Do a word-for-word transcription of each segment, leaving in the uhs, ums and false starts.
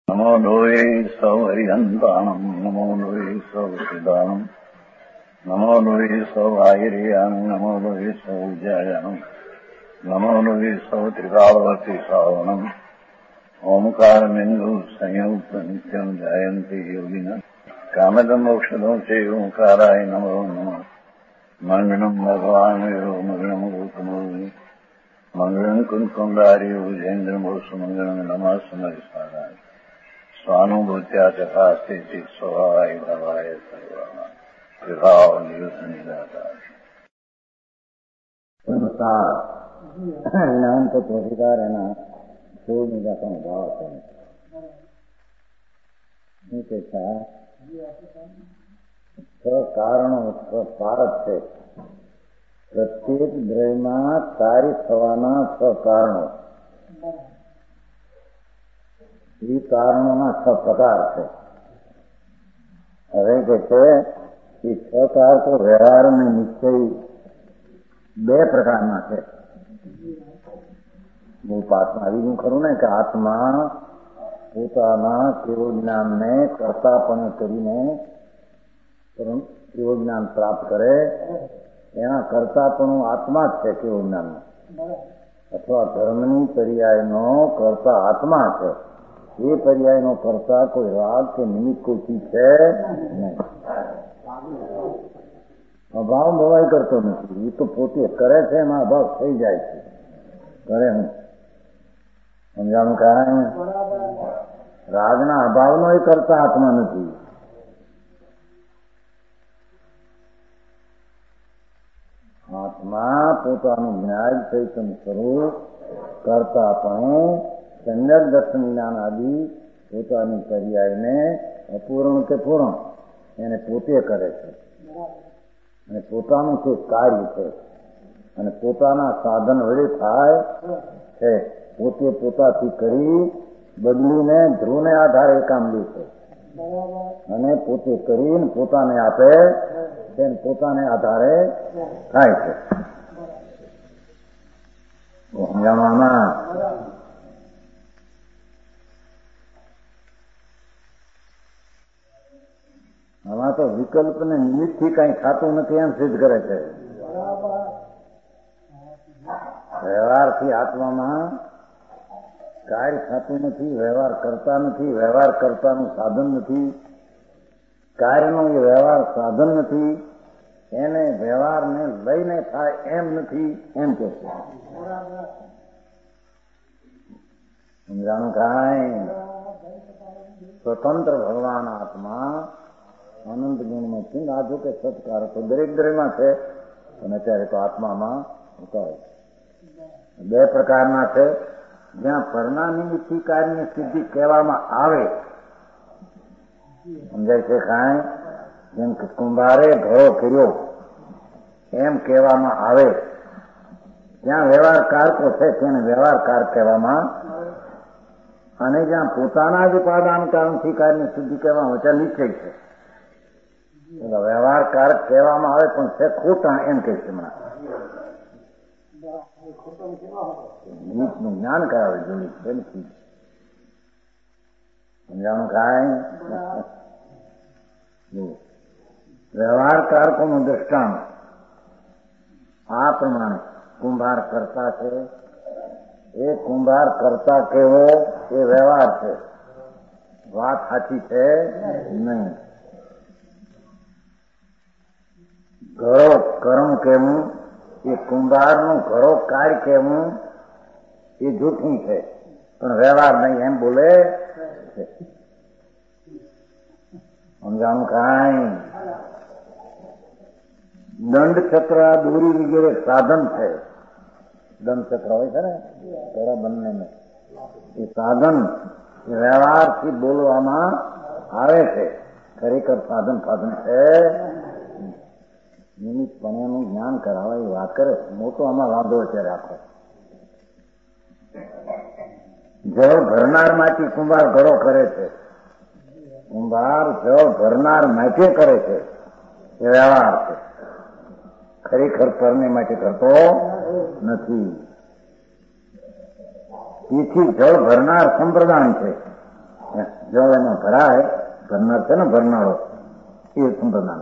નમો લોહે સૌ હરિહંતાણમ નમો લોહે સૌ સિદ્ધાણમ નમો લોહે સૌ આહિર્યાણમ નમો લોહે સૌ જયાણમ નમો લોહે સૌ ત્રિકાળવતી શ્રાવણમ ઓમકાર બિંદુ સંયુક્ત નિત્યમ જયંતિ યોગિના કામદમ મોક્ષદો છે ઓંકારાય નમો નમઃ મંગળમ ભગવાન વિરો મંગળમ રૂપમોહિ મંગળમ કુંકુંડાર્યો જૈન્દ્રમો સુમંગળમ નમઃ સમરિસ્વારાય સ્વાનુભૂત્યા ચકાસ્તે ચિત સ્વભાવાય ભવાય સર્વમાં વિભાવ નિયુદ્ધ નિરાકાર સંસાર જ્ઞાન તત્વ અધિકાર એના સોળ નિરાકરણ ભાવ છે શું કે છ કારણો છ પારક છે. પ્રત્યેક દ્રવ્યમાં કાર્ય થવાના છ કારણો, એ કારણોના છ પ્રકાર છે. હવે કે છે એ છ કાર તો વ્યવહાર અને નિશ્ચય બે પ્રકારના છે. હું પાછમાં આવી ગયું ખરું ને કે આત્મા પોતાના કેવું જ્ઞાનને કર્તાપણે કરીને કેવું જ્ઞાન પ્રાપ્ત કરે, એના કર્તાપણું આત્મા જ છે કેવું જ્ઞાન, અથવા ધર્મની પર્યાયનો કર્તા આત્મા છે. એ પર્યાયનો કર્તા કોઈ રાગ કે નિમિત્ત કોઈ ચીજ છે નહીં. અભાવ ભવાઈ કરતો નથી, એ તો પોતે કરે છે, એમાં અભાવ થઈ જાય છે. કરે હું સમજાણું કારણ રાગના અભાવનો એ કરતા આત્મા નથી. આત્મા પોતાનું જ્ઞાન ચૈતન્ય સ્વરૂપ કરતા પણ સમ્યક દર્શન જ્ઞાન આદિ પોતાની પર્યાયને અપૂર્ણ કે પૂર્ણ એને પોતે કરે છે, અને પોતાનું તે કાર્ય છે, અને પોતાના સાધન વડે થાય છે. પોતે પોતાથી કરી બદલીને ધ્રુવને આધારે કામ લે છે, અને પોતે કરીને પોતાને આપે છે, પોતાને આધારે થાય છે. સમજાવવામાં આમાં તો વિકલ્પ ને નિમિત્ત થી કઈ થતું નથી એમ સિદ્ધ કરે છે. વ્યવહારથી આત્મામાં કાર્ય થતું નથી, વ્યવહાર કરતા નથી, વ્યવહાર કરતાનું સાધન નથી, કાર્યનો એ વ્યવહાર સાધન નથી, એને વ્યવહારને લઈને થાય એમ નથી એમ કે છે. સમજાણું કાંઈ સ્વતંત્ર ભગવાન આત્મા અનંત ગુણમાં છે. આ જો કે સત્કાર તો દરેક દ્રવ્યમાં છે, અને અત્યારે તો આત્મામાં હોતા બે પ્રકારના છે. જ્યાં પરના નિમિત્તથી કાર્યની સિદ્ધિ કહેવામાં આવે, સમજાય છે કાંઈ, જેમ કે કુંભારે ઘરો કર્યો એમ કહેવામાં આવે, જ્યાં વ્યવહાર કારકો છે તેને વ્યવહાર કાર કહેવામાં, અને જ્યાં પોતાના જ ઉપાદાન કારણથી કાર્યની સિદ્ધિ કહેવામાં આવે ત્યાં નિશ્ચય છે. વ્યવહાર કારક કહેવામાં આવે પણ છે ખોટા એમ કહે છે. હમણાં નિમિત્તનું જ્ઞાન કરાવે જોડી છે. સમજાણું કાંઈ વ્યવહાર કારકોનું દ્રષ્ટાંત આ પ્રમાણે કુંભાર કરતા છે. એ કુંભાર કરતા કેવો એ વ્યવહાર છે, વાત સાચી છે નહીં. ઘરો કર્મ કેવું એ કુંભારનું ઘરો કાર્ય કેવું એ જૂઠું છે, પણ વ્યવહાર નહીં એમ બોલે છે. સમજાણું કાંઈ દંડ ચક્ર દોરી વગેરે સાધન છે. દંડ ચક્ર હોય છે ને પેલા બંને એ સાધન વ્યવહારથી બોલવામાં આવે છે, ખરેખર સાધન સાધન છે. નિમિત્તપણેનું જ્ઞાન કરાવવા એ વાત કરે. મોટો આમાં વાંધો છે રાખો. જળ ભરનાર માંથી કુંભાર ઘરો કરે છે. કુંભાર જળ ભરનાર માટે કરે છે એ વ્યવહાર છે, ખરેખર પરને માટે કરતો નથી. તેથી જળ ભરનાર સંપ્રદાન છે, જો એમાં ભરાય, ભરનાર છે ને ભરનારો એ સંપ્રદાન.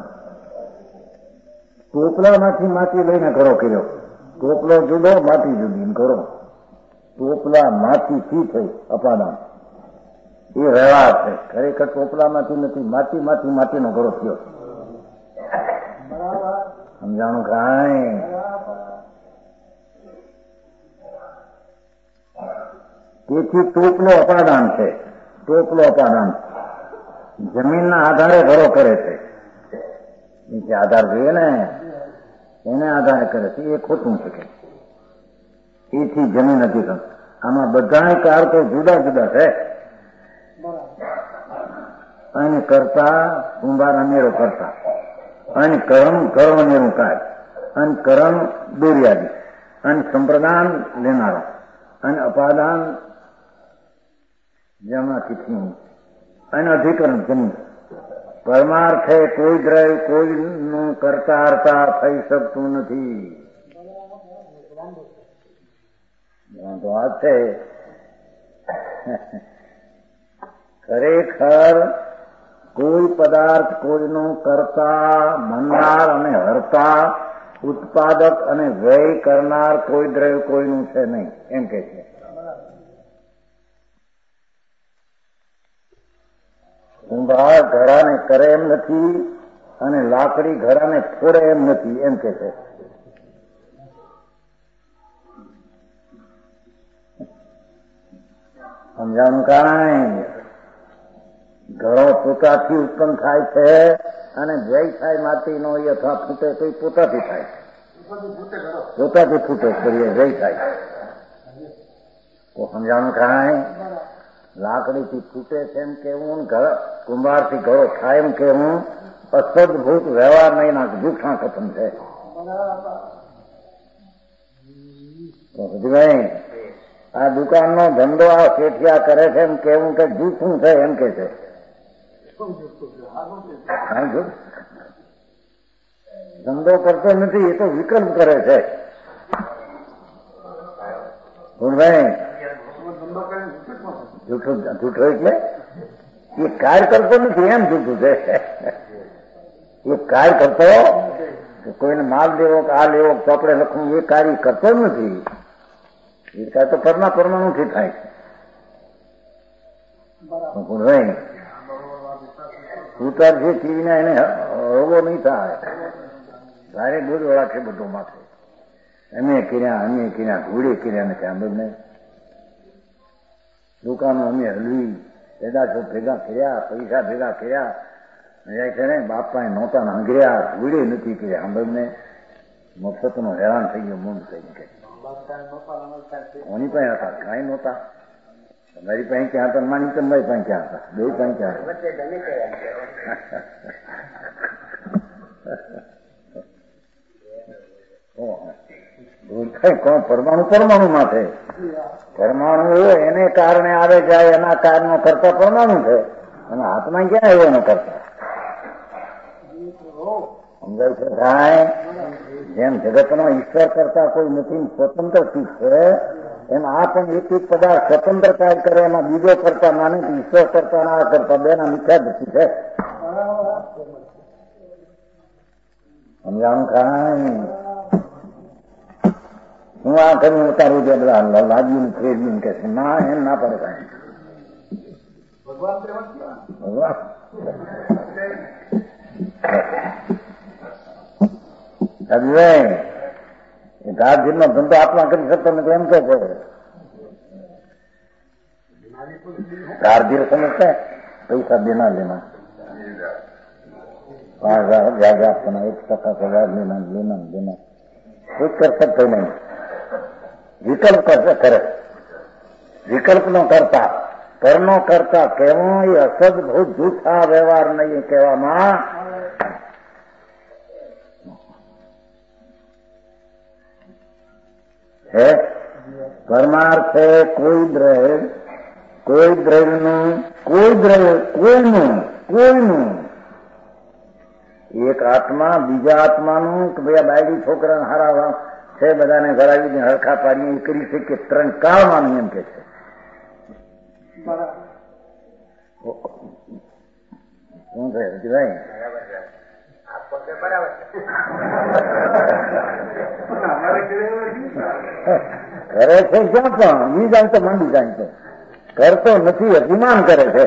ટોપલામાંથી માટી લઈને ઘરો કર્યો. ટોપલો જુદો, માટી જુદી ઘરો. ટોપલા માટીથી થઈ અપાદાન. એ રહેવા છે, ખરેખર ટોપલામાંથી નથી, માટીમાંથી માટીનો ઘરો થયો. સમજાણું કાંઈ? તેથી ટોપલો અપાદાન છે. ટોપલો અપાદાન જમીનના આધારે ઘરો કરે છે. નીચે આધાર જોઈએ ને, એને આધારે કરે છે. એ ખોટું છે. એથી જમીન અધિકરણ. આમાં બધા કારકો જુદા જુદા છે. અને કરતા કુંભાર અનેરો કરતા, અને કર્મ કર્મ અનેરું કાય, અને કર્મ દોર્યાદી, અને સંપ્રદાન લેનારો, અને અપાદાન જેમાંથી અને અધિકરણ જમીન. પરમાર્થે કોઈ દ્રવ્ય કોઈનું કરતા હરતા થઈ શકતું નથી. તો વાત છે ખરેખર કોઈ પદાર્થ કોઈનું કરતા, મનનાર અને હરતા, ઉત્પાદક અને વ્યય કરનાર કોઈ દ્રવ્ય કોઈનું છે નહીં, એમ કે છે. કુંભાર ઘડાને કરે એમ નથી, અને લાકડી ઘડાને ફોડે એમ નથી, એમ કે છે. સમજાણું કાંઈ? ઘડો પોતાથી ઉત્પન્ન થાય છે, અને વ્યય થાય માટીનો એ અથવા ફૂટે તો પોતાથી થાય. પોતાથી ફૂટે કરીએ વ્યય થાય તો સમજાણું કાંઈ? લાકડીથી ફૂટે છે એમ કેવું, કુંભારથી ઘડો થાય એમ કેવું, અસદભૂત વ્યવહાર નહીં ના જૂઠા કથન છે. ભાઈ આ દુકાનનો ધંધો આ શેઠિયા કરે છે એમ કેવું કે જૂઠું છે, એમ કે છે. ધંધો કરતો નથી, એ તો વિકલ્પ કરે છે. ભાઈ જૂઠું જૂઠો એટલે એ કાર્ય કરતો નથી, એમ જૂઠું છે. એ કાર્ય કરતો, કોઈને માલ દેવો કે આ લેવો ચોપડે લખવું, એ કાર્ય કરતો નથી. એ કાર્ય તો પરના પરમાણુથી થાય છે. ઉતાર છે ચીવીને એને રોગો નહીં થાય. ભારે દૂધ વાળા છે બધું માથે. અમે કર્યા અમે કર્યા ઘોડે કર્યા નથી. આમ બધું દુકાનો અમે હલવી, પેદાશો ભેગા કર્યા, પૈસા ભેગા કર્યા, જાય છે ને બાપા નહોતા હંગર્યા, ઘોડે નથી કર્યા. આમ બધને મફતનો હેરાન થઈ ગયો, મૂંડ થઈ ગયું. કોની પાસે હતા? કાંઈ નહોતા. તમારી પાસે ક્યાં હતા? માણિકમભાઈ પાસે ક્યાં હતા? બે પાસે ક્યાં હતા? કોણ? પરમાણુ પરમાણુ માથે. પરમાણુ એને કારણે આવે જાય, એના કારણો કરતા પરમાણુ છે, અને હાથમાં ક્યાં આવ્યો એનો કરતા? સમજાય છે ભાઈ? જેમ જગતનો ઈશ્વર કરતા કોઈ નથી, સ્વતંત્ર ચીજ છે, એમ આ પણ એક એક પદાર્થ સ્વતંત્ર કાર્ય કરે, એમાં બીજો કરતા માને ઈશ્વર કરતા ના કરતા બે ના મિથ્યા દ્રષ્ટિ છે. સમજાણું કાંઈ? હું આ કર્યું ઉતારું છે, બધા લાગ્યું ફેરવ્યું કે છે. ના, એમ ના પડે કાંઈ. ભગવાન ભગવાન ગાર્જિન નો ધંધો આત્મા કરી શકતો નથી, એમ કે છે. ગાર્જિન સમજતા પૈસા દેના લેના, પાંચ હજાર વ્યાજ આપવાના, એક ટકા પગાર લેના લેના દેના, કોઈ કર શકતો નહીં. વિકલ્પ કરશે કરે, વિકલ્પ નો કરતા, કરનો કરતા કેવો એ અસદભૂત જૂઠા વ્યવહાર નહીં કહેવામાં. હે પરમાર્થે કોઈ દ્રવ્ય કોઈ દ્રવ્યનું કોઈ દ્રવ્ય કોઈનું કોઈનું એક આત્મા બીજા આત્માનું કે ભાઈ બાયડી છોકરાને હારા છે, બધાને ભરાવીને હરખા પાડીને કરી છે કે ત્રણ કાળમાં એમ કે છે. શું છે રતિભાઈ? કરે છે ક્યાં પણ ઈ જાણતો માંડી જાણતો કરતો નથી, અભિમાન કરે છે,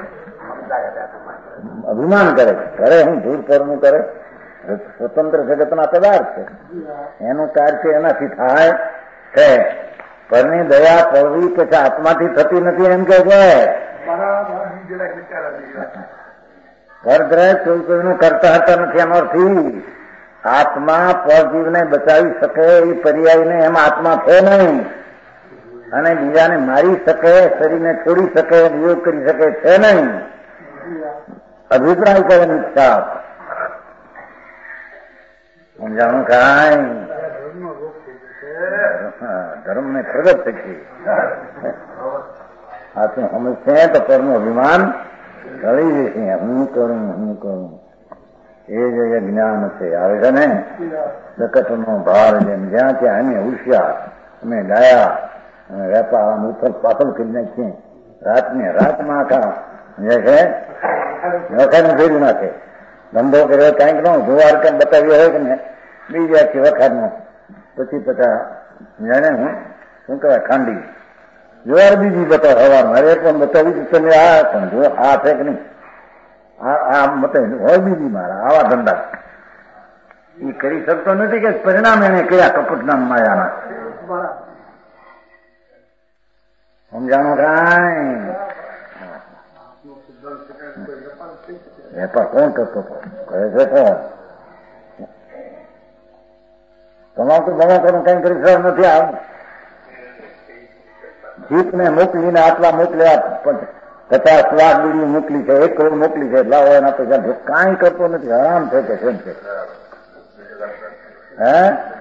અભિમાન કરે છે. કરે હું ધૂળ પરનું કરે, સ્વતંત્ર જગતના પદાર્થ છે, એનું કાર્ય એનાથી થાય છે. પરની દયા પડવી કે આત્માથી થતી નથી એમ કે છે. પરદ્રય કોઈ કોઈનું કરતા હતા નથી એનો અર્થી આત્મા પરજીવને બચાવી શકે એ પર્યાયને એમ આત્મા છે નહીં, અને બીજાને મારી શકે, શરીરને છોડી શકે, વિયોગ કરી શકે છે નહીં. અભિપ્રાય કરવાની ઈચ્છા સમજાણું કાંઈ ધર્મ ને પ્રગટ થઈ આ તો સમજશે તો પરનું અભિમાન ટળી જશે. હું કરું હું કરું એ જે જ્ઞાન છે આવે છે ને જગતનો ભાર જેમ જ્યાં ત્યાં અમે ઉષ્યા અમે ગાયા અને વેપાર ઉથલ પાથલ કરી નાખીએ રાતને રાતમાં આખા જે છે વખાણ ફેરી નાખે. ધંધો કર્યો કાંઈક નો જુવાર કેમ બતાવ્યો હોય કે ને બીજી આખી વખાણ પછી પતા જાણે હું શું કહેવાય ખાંડી જુવાર બીજી બતાવ હવાર મારે પણ બતાવી તમે આ પણ જો આ છે કે નહીં આ બતાવી હોય બીજી મારા આવા ધંધા એ કરી શકતો નથી કે પરિણામ એને કયા કપટના માયાના સમજાણું કાંઈ વેપાર કોણ કરતો હતો કહે છે કોણ તમામ તો દવા કરો કઈ કરી સર નથી. આવ જીતને મોકલીને આટલા મોકલ્યા પચાસ લાખ બીડી મોકલી છે, એક કરોડ મોકલી છે, એટલા હોય એના પૈસા કાંઈ કરતો નથી. હરામ છે કે કેમ છે હે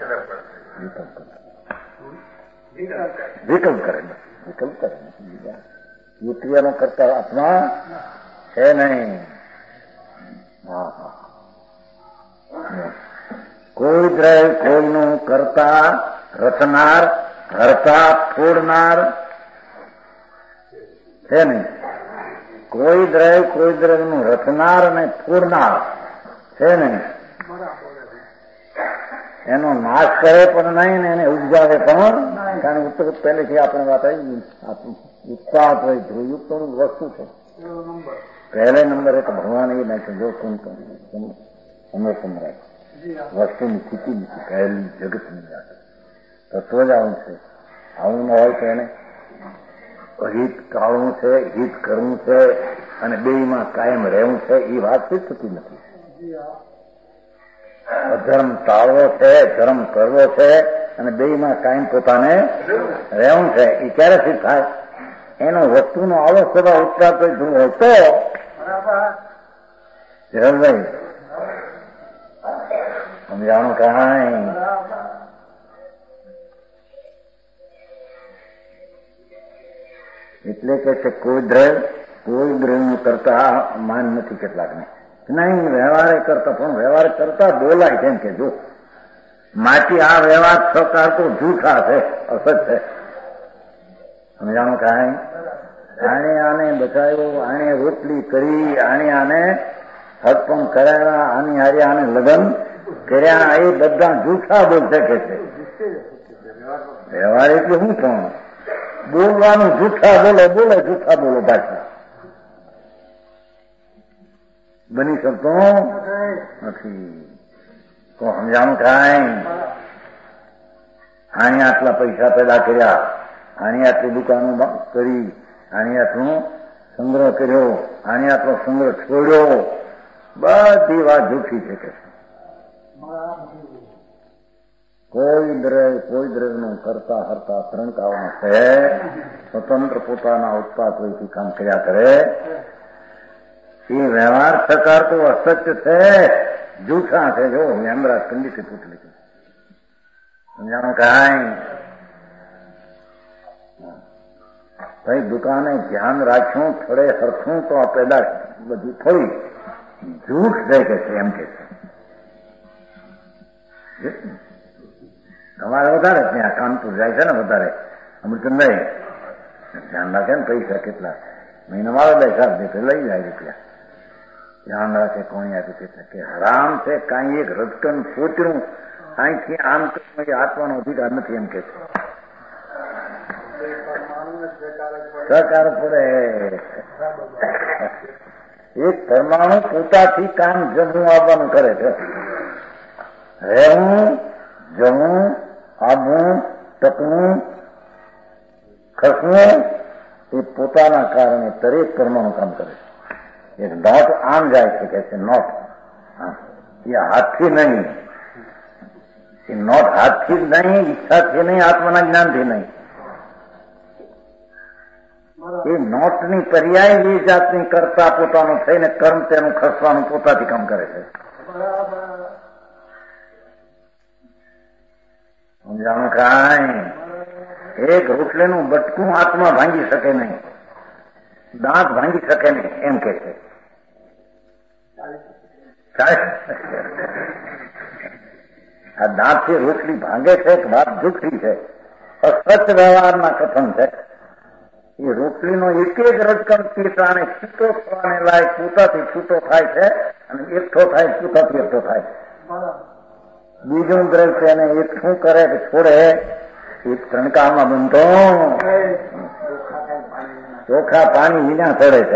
વિકલ્પ કરે વિકલ્પ કરે યુક્રિયાનો કરતા આત્મા છે નહીં. હા હા કોઈ દ્રય કોઈનું કરતા રચનાર હરતા ફોડનાર છે નહીં. કોઈ દ્રય કોઈ દ્રવ્યનું રચનાર અને ફોડનાર છે નહીં. એનો નાશ કરે પણ નહીં ને એને ઉજગાવે પણ કારણ ઉત્તર પહેલેથી આપણે વાત આવી ઉત્સાહ હોય ધ્રુવયુક્તનું વસ્તુ છે. પહેલે નંબરે તો ભગવાન એ નાખ્યું જો કોણ સમય સમરાય વસ્તુની સ્થિતિ નથી કહેલી જગતની વાત તત્વ જ આવું છે. આવું ન હોય તો એને હિત ટાળવું છે, હિત કરવું છે અને બેયમાં કાયમ રહેવું છે એ વાત જ થતી નથી. અધર્મ ટાળવો છે, ધર્મ કરવો છે અને બેયમાં કાયમ પોતાને રહેવું છે. એ ક્યારે સિદ્ધ થાય? એનો વસ્તુનો આવો સ્વભાવ ઉત્સાહ કોઈ ધ્રુવ હોય તો જયભાઈ સમજાણું કાંઈ એટલે કે છે કોઈ દ્રવ્ય કોઈ દ્રવ્યનું કરતા માન નથી કેટલાકને નહીં. વ્યવહારે કરતા પણ વ્યવહાર કરતા બોલાય કેમ કે જો માટી આ વ્યવહાર સરકાર તો જૂઠા છે, અસત છે. સમજાણું કાંઈ આણે આને બચાવ્યો, આણે રોટલી કરી, આણે આને હડપણ કરાવ્યા, આની હારે આને લગ્ન કર્યા, એ બધા જૂઠા બોલ શકે છે. વ્યવહાર એટલે હું પણ બોલવાનું જૂઠા બોલે બોલે જૂઠા બોલો ભાષા બની શકતો નથી. તો સમજાણું કાંઈ આણે આટલા પૈસા પેદા કર્યા, આણી આટલી દુકાનો કરી, આણી આટલો સંગ્રહ કર્યો, આણી આટલો સંગ્રહ છોડ્યો, બધી વાત જૂઠી છે કે કોઈ દ્રવ્ય કોઈ દ્રવ્યનું કરતા હરતા ત્રણકાવાનો છે. સ્વતંત્ર પોતાના ઉત્પાદ વયથી કામ કર્યા કરે એ વ્યવહાર સરકાર તો અસત્ય છે, જૂઠા છે. જો યમરાજ કંડિતે પૂછલી સમજાણું કાંઈ ભાઈ દુકાને ધ્યાન રાખ્યું થોડે હરખું તો આ પેદા બધી થોડી જૂઠ જાય કે છે એમ કે છે. તમારે વધારે ત્યાં કાનપુર જાય છે ને વધારે અમૃતભાઈ ધ્યાન રાખે ને પૈસા કેટલા મહિના મારે બેસા દે લઈ જાય રૂપિયા. ધ્યાન રાખે કોણી આપી છે કે હરામ છે કાંઈ એક રટકન પોતરું અહીંથી આમ આપવાનો અધિકાર નથી એમ કે છે. સહકાર પડે. એક પરમાણુ પોતાથી કામ જમવું આવવાનું કરે છે. રહેવું, જમવું, આવવું, ટકવું, ખસવું એ પોતાના કારણે દરેક પરમાણુ કામ કરે છે. એક નોટ આમ જાય છે કે છે નોટ એ હાથથી નહીં, એ નોટ હાથથી જ નહીં, ઈચ્છાથી નહીં, આત્માના જ્ઞાનથી નહીં. એ નોટની પર્યાય એ જાતની કરતા પોતાનું થઈને કર્મ તેનું ખસવાનું પોતાથી કામ કરે છે. સમજાણું કાંઈ? એક રોટલીનું બટકું આત્મા ભાંગી શકે નહીં, દાંત ભાંગી શકે નહીં એમ કે છે. આ દાંતથી રોટલી ભાંગે છે કે વાત જુઠ્ઠી છે, અસત વ્યવહારના કથન છે. એ રોટલીનો એક એક રટકણ પીસાને છૂટો થવાને લાયક પોતાથી છૂટો થાય છે અને એકઠો થાય પોતાથી એકઠો થાય. બીજું દ્રવ્ય એને એક શું કરે કે છોડે એક ત્રણકાળમાં બનતો ચોખા પાણી વિના છોડે છે.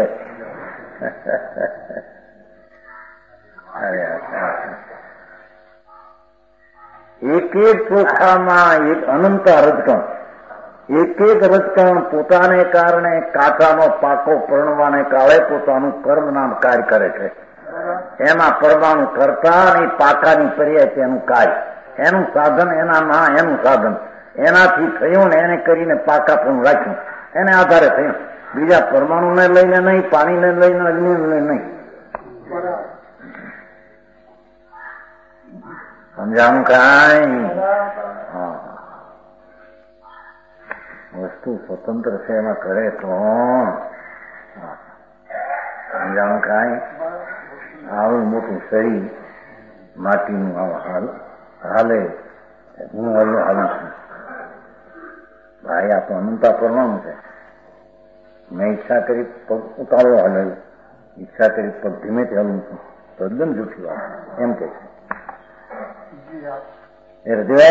એક એક ચોખામાં એક અનંત રજકણ, એક એક રજકણ પોતાને કારણે કાચાનો પાકો પરણવાને કાળે પોતાનું કર્મ નામ કાર્ય કરે છે. એમાં પરમાણુ કરતા અને પાકાની પર્યાય તેનું કાર્ય, એનું સાધન એના ના એનું સાધન, એનાથી થયું ને એને કરીને પાકા પણ રાખ્યું, એને આધારે થયું. બીજા પરમાણુને લઈને નહીં, પાણીને લઈને, અગ્નિને લઈને નહીં. સમજાણું કાંઈ? હા, વસ્તુ સ્વતંત્ર છે એમાં કરે તો સમજાણું કાંઈ? આવું મોટું શરીર માટીનું આવું હાલ હાલે, હું હલો હાલું છું. ભાઈ આ તો અનંતા પરમાણુ છે. મેં ઈચ્છા કરી પગ ઉતારો હલાવ્યો, ઈચ્છા કરી પગ ધીમેથી હલું છું, તદ્દન જૂઠી વાત એમ કે છે. એ હૃદય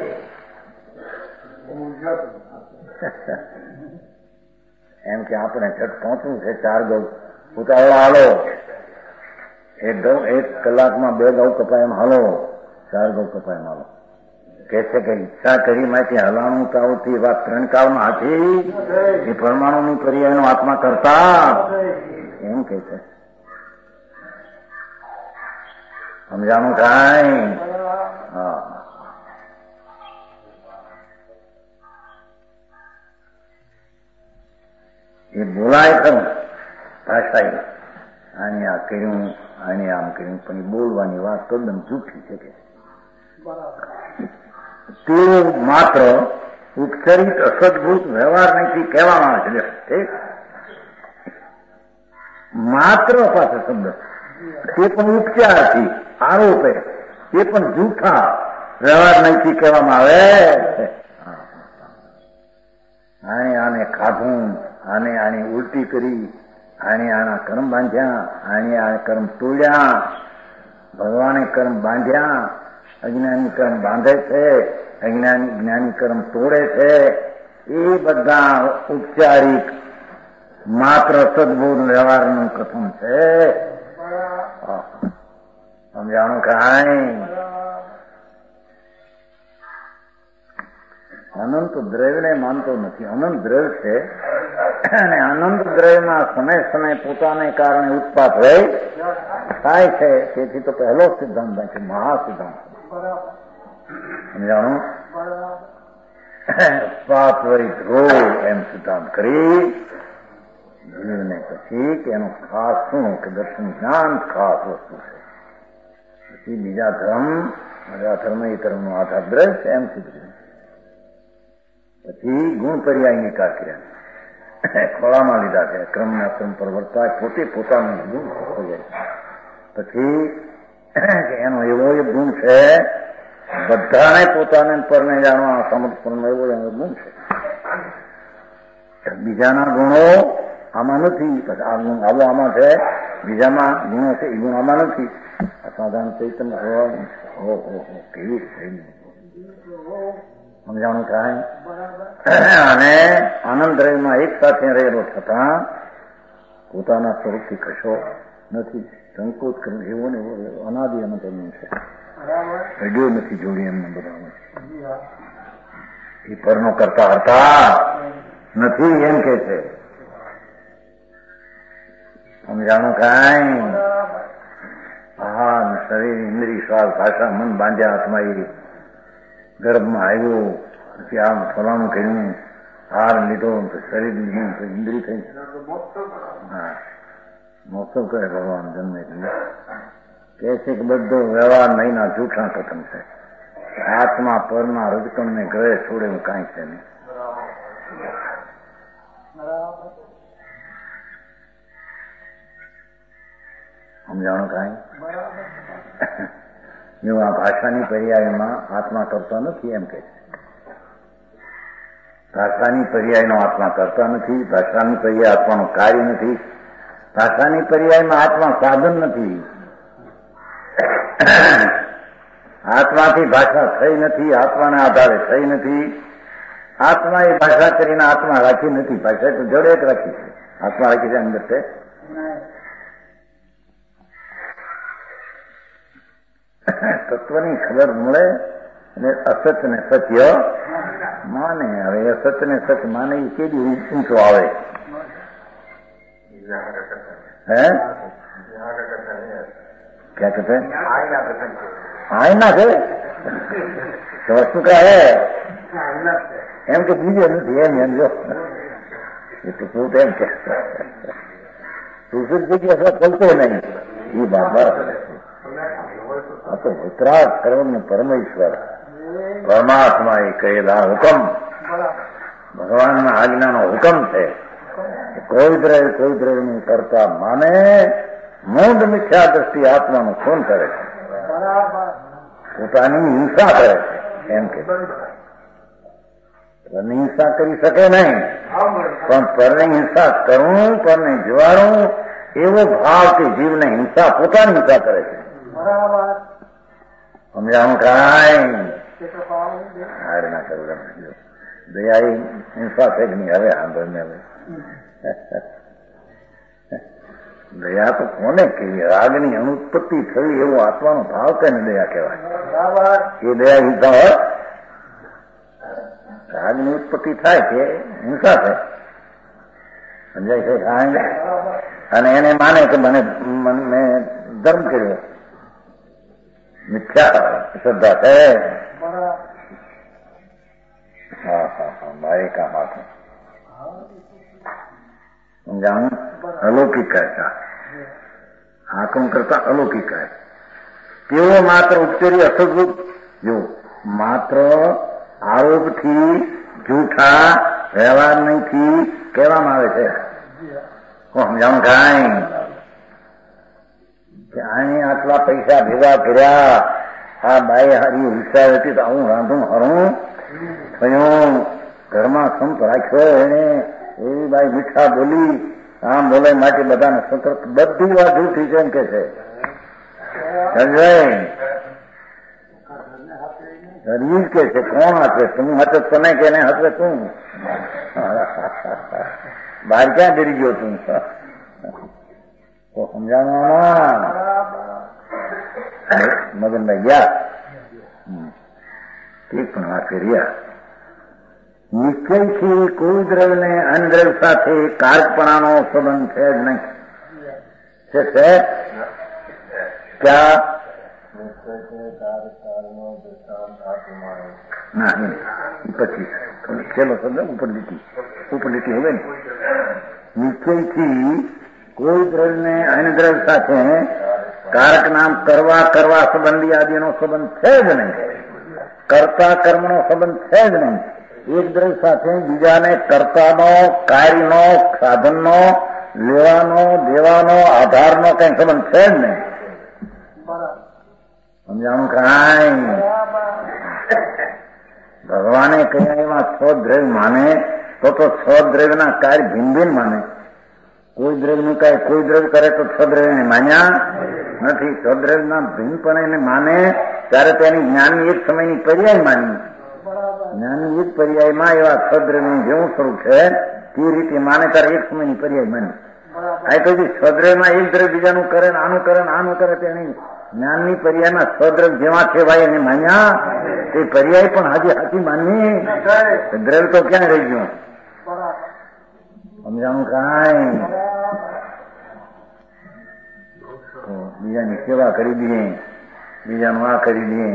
એમ કે આપણે છઠ પહોંચવું છે, ચાર ગૌ ઉતાવળા હાલો, એક ગૌ એક કલાકમાં બે ગૌ કપાય એમ હાલો, ચાર ગૌ કપાય એમ હાલો. કે છે કે ઈચ્છા કરી માંથી હલાણું તાવથી વાત ત્રણ કાળમાં હતી એ પરમાણુની પર્યાયનો આત્મા કરતા એમ કે છે. સમજાણું કાંઈ? હા, એ બોલાય ખરું ભાષાએ, આને આ કર્યું, આને આમ કર્યું, પણ એ બોલવાની વાત તદ્દન જૂઠી છે કે તે માત્ર ઉપચરિત અસદભૂત વ્યવહાર નથી કહેવામાં આવે છે. માત્ર પાસે શબ્દ તે પણ ઉપચારથી આરોપે, તે પણ જૂઠા વ્યવહાર નહીં કહેવામાં આવે. આને આને ખાધું, આને આને ઉલટી કરી, આને આના કર્મ બાંધ્યા, આને આને કર્મ તોડ્યા, ભગવાને કર્મ બાંધ્યા, અજ્ઞાની કર્મ બાંધે છે, અજ્ઞાની જ્ઞાની કર્મ તોડે છે. એ બધા ઉપચારિક માત્ર સદબોધ વ્યવહારનું કથન છે. સમજાણું કાંઈ? અનંત દ્રવ્યને માનતો નથી. અનંત દ્રવ્ય છે અને અનંત દ્રવ્યમાં સમય સમય પોતાને કારણે ઉત્પાદ હોય થાય છે. તેથી તો પહેલો સિદ્ધાંત છે, મહાસિદ્ધાંત. સમજાણું? પાપ વરી ધ્રોવ એમ સિદ્ધાંત કરી જીવને પછી કે એનું ખાસ શું કે દર્શન જ્ઞાન ખાસ વસ્તુ છે. પછી બીજા ધર્મ, બીજા ધર્મ એ ધર્મનો આધાર દ્રવ્ય છે એમ સિદ્ધ. પછી ગુણ પર્યાય નિકાલ કર્યા, ખોળામાં લીધા છે. ક્રમના ક્રમ પર વર્તાય, પોતે પોતાનું ગુણ હોય જાય. પછી એનો એવો એક ગુણ છે, બધાને પોતાને પરને જાણવા સમર્પણનો એવો એનો ગુણ છે. બીજાના ગુણો આમાં નથી, આવો આમાં છે, બીજામાં ગુણો છે, એ ગુણ આમાં નથી. અસાધારણ ચૈતન્ય ભગવાન ઓહો કેવી સમજાણું થાય. અને આનંદ રયમાં એક સાથે રહેલો છતાં પોતાના સ્વરૂપથી કશો નથી. સંકોચ કર્યું એવો ને એવો અનાદિ અનંતનું છે. રેડિયો નથી જોડી એમને બધા એ પરનો કરતા હતા નથી એમ કે છે. સમજાણું કાંઈ. હા શરીર ઇન્દ્રિય શ્વાસ ભાષા મન બાંધ્યા હાથમાં એ ગર્ભમાં આવ્યું પછી આમ ફલાણું કર્યું હાર લીધો શરીર લીધું ઇન્દ્રિય થઈ. હા મોક્ષ કરે ભગવાન જન્મે એટલે કે છે કે બધો વ્યવહાર મહિના જૂઠા કથન છે. આત્મા પરના રજકમ ને ગ્રહે છોડે હું કાંઈ છે નહીં. સમજાણું કાંઈ. જો આ ભાષાની પર્યાયમાં આત્મા કરતા નથી એમ કે છે. ભાષાની પર્યાયનો આત્મા કરતા નથી. ભાષાની પર્યાય આત્માનું કાર્ય નથી. ભાષાની પર્યાયમાં આત્મા સાધન નથી. આત્માથી ભાષા થઈ નથી. આત્માના આધારે થઈ નથી. આત્મા એ ભાષા કરીને આત્મા રાખી નથી. ભાષા તો જડે જ રાખી છે. આત્મા રાખી છે અંદર છે. તત્વની ખબર મળે અને અસત ને સત્ય માને. હવે અસત ને સત્ય માને એ કેવી ઊંચો આવે है क्या कहते हैं आईना છે વસ્તુ કા હે એમ કે બીજે નથી એમ એમ જો એ તો તું એમ કે दूसरी जगह ऐसा चलते नहीं. ये बाबा આ તો વિતરાગ કર્મ પરમેશ્વર પરમાત્મા એ કહેલા હુકમ ભગવાનના આજ્ઞાનો હુકમ છે. કોઈ દ્રવ્ય કોઈ દ્રવ્યનું કરતા માને મૂંડ મિથ્યા દ્રષ્ટિ આત્માનું ખૂન કરે છે. પોતાની હિંસા કરે છે એમ કે પરની હિંસા કરી શકે નહીં પણ પરની હિંસા કરવું પરને જીવાડવું એવો ભાવ કે જીવને હિંસા પોતાની હિંસા કરે છે. સમજાવું કાંઈ હાર ના કરું દયા હિંસા છે કે નહીં. હવે આંદોલન હવે દયા તો કોને કેવી રાગની અનુત્પત્તિ થઈ એવો આત્માનો ભાવ કઈને દયા કહેવાય. એ દયા હિંસા હોય. રાગની ઉત્પત્તિ થાય કે હિંસા થાય. સમજાય છે કાંઈ. અને એને માને કે મને મેં ધર્મ કર્યો મિથ્યા શ્રદ્ધા છે. હા હા હા મારે કામ આપું સમજાવું. અલૌકિક હતા હાકમ કરતા અલૌકિક હે. તેઓ માત્ર ઉપચરી અસદરૂપ જો માત્ર આરોપથી જૂઠા વ્યવહાર નહીંથી કહેવામાં આવે છે. સમજાવું કાંઈ કે આને આટલા પૈસા ભેગા કર્યા આ બાઈ હારી વિચાર હતી તો આવું રાંધું હરું થયું ઘરમાં સંપ રાખ્યો એને એવી બાઈ મીઠા બોલી આમ બોલે માટે બધાને સતત બધી વાત જૂઠી છે એમ કે છે. સમજાય કે છે કોણ હાથે તું હાથે તને કે એને હાથે તું બહાર ક્યાં ડરી ગયો તું તો સમજાવવામાં મગનભાઈ ગયા તે પણ વાત કર્યા. નિશ્ચયથી કોઈ દ્રવ્યને અનદ્રવ્ય સાથે કારકપણાનો સંબંધ છે જ નહીં. છે છે ક્યાં ના પછી છેલ્લો શબ્દ ઉપર લીટી ઉપર લીટી હવે ને નિશ્ચયથી કોઈ દ્રવ્યને અનદ્રવ્ય સાથે કારક નામ કરવા કરવા સંબંધી આદિનો સંબંધ છે જ નહીં. કર્તા કર્મનો સંબંધ છે જ નહીં. એક દ્રવ્ય સાથે બીજાને કર્તાનો કાર્યનો સાધનનો લેવાનો દેવાનો આધારનો કઈ સંબંધ છે જ નહીં. સમજાણું કાંઈ. ભગવાને કહ્યા એમાં છ દ્રવ્ય માને તો તો છ દ્રવ્યના કાર્ય ભિન્ન ભિન્ન માને. કોઈ દ્રવ્યનું કઈ કોઈ દ્રવ્ય કરે તો સ્વદ્રવ્યને માન્યા નથી. સ્વદ્રવ્યના ભિન્નપણે એને માને ત્યારે તેની જ્ઞાનની એક સમયની પર્યાય માની. જ્ઞાનની એક પર્યાયમાં એવા સ્વદ્રવ્યનું જેવું સ્વરૂપ છે તે રીતે માને ત્યારે એક સમયની પર્યાય માની. આ તો સ્વદ્રવ્યમાં એક દ્રવ્ય બીજાનું કરે ને આનું કરે ને આનું કરે તેની જ્ઞાનની પર્યાયમાં સ્વદ્રવ્ય જેવા છે ભાઈ એને માન્યા તે પર્યાય પણ હજી હાથી માનવી. દ્રવ્ય તો ક્યાં રહી ગયું? સમજાણું કાંઈ? બીજાની સેવા કરી દઈએ, બીજાનું આ કરી દઈએ.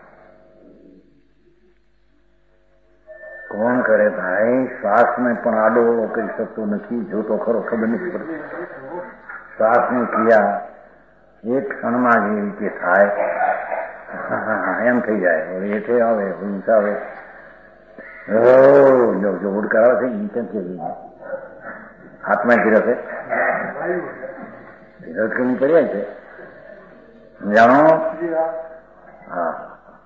કોણ કરે ભાઈ? શ્વાસને પણ આડો કરી શકતો નથી. જોતો ખરો, ખબર નથી પડતી. શ્વાસની ક્રિયા એક ક્ષણમાં જે રીતે થાય એમ થઈ જાય. એઠે આવે, ઊંચ આવે, જો ઉડકાર આવે છે હાથમાં ગીરે છે રસકણી પર્યાય છે. જાણો? હા.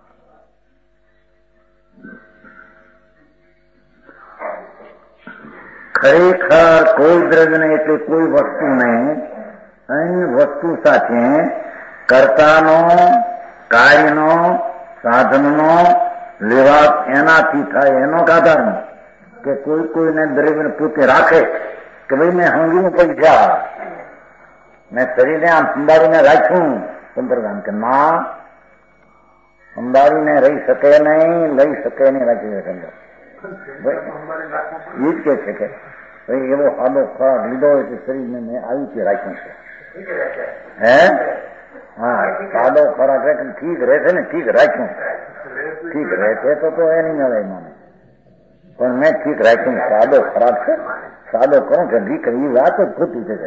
ખરેખર કોઈ દ્રવ્ય ને એટલે કોઈ વસ્તુને અન્ય વસ્તુ સાથે કર્તાનો કાર્યનો સાધનનો લેવા એનાથી થાય એનો આધાર નહીં કે કોઈ કોઈને દ્રવ્યને પોતે રાખે કે ભાઈ મેં હંગીનું પૈસા મેં શરીરને આમ સંભાળીને રાખ્યું સંપ્રદાન કે ના, સંભાળીને રહી શકે નહીં, લઈ શકે નહીં, રાખી શકે. એ જ કે છે કે ભાઈ એવો સાદો ખોરાક લીધો હોય કે શરીરને મેં આવી રીતે રાખ્યું છે. હે હા, સાદો ખોરાક રહે ઠીક રહેશે ને, ઠીક રાખ્યું ઠીક રહેશે તો તો એની મળે મને, પણ મેં ઠીક રાખ્યું. સાદો ખોરાક છે, સાદો કરો કે દીકરી એ વાત જ ખોટી છે.